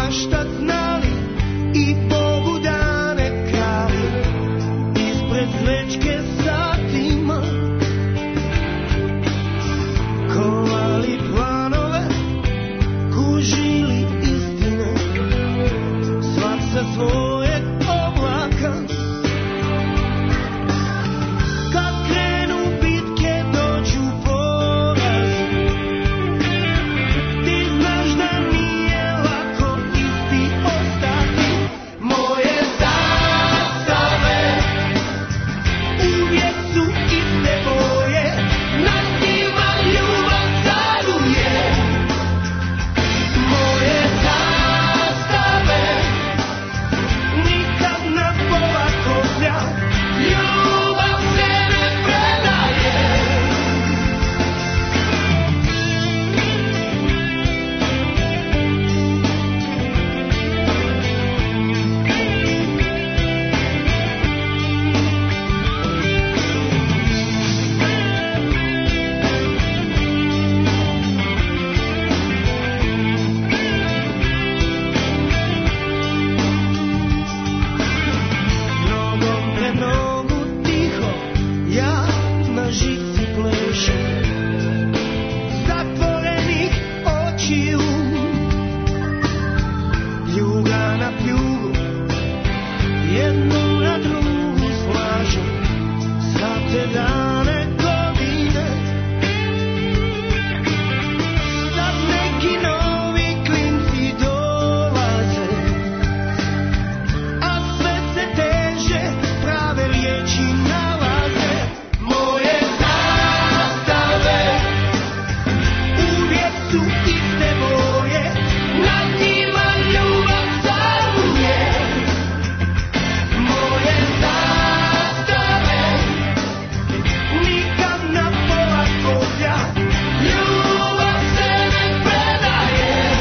svašta znali i Bogu dane krali ispred zvečke satima, kovali planove, kužili istine, svak sa svojeg oblaka. Kad krenu bitke, dođu porazi, ti znaš da nije lako isti ostati. Moje zastave uvijek su iste boje, nad njima ljubav caruje. Moje zastave nikad na pola koplja, ljubav se ne predaje. Nogom pred nogu tiho, ja na žici plešem, zatvorenih očiju, ljuga na pljugu, jednu na drugu slažem, za te dane godine. Sad neki novi klinci dolaze, a sve se teže prave riječi nalaze. Moje zastave uvijek su iste boje, nad njima ljubav caruje. Moje zastave nikad na pola koplja, ljubav se ne predaje.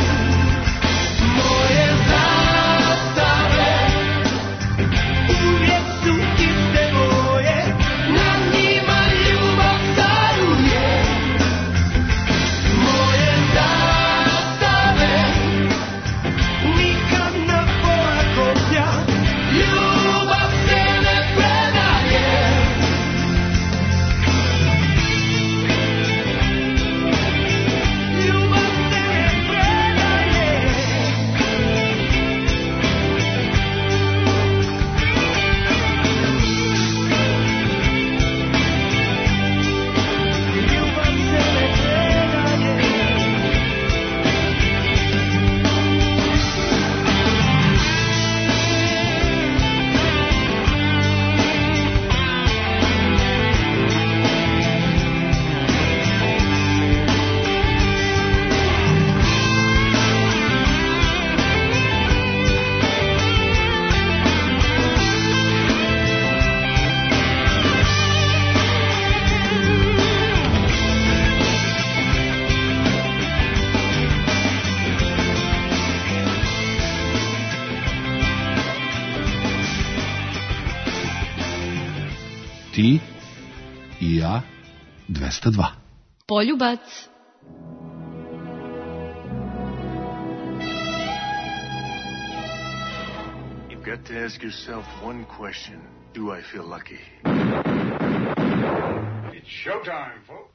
Moje zastave uvijek su iste boje, nad njima ljubav caruje. Moje zastave nikad na pola koplja, ljubav se ne predaje. Ljubav se ne predaje. Ljubav se ne predaje. Ti i ja dvesta dva. Poljubac. You've got to ask yourself one question. Do I feel lucky? It's showtime, folks.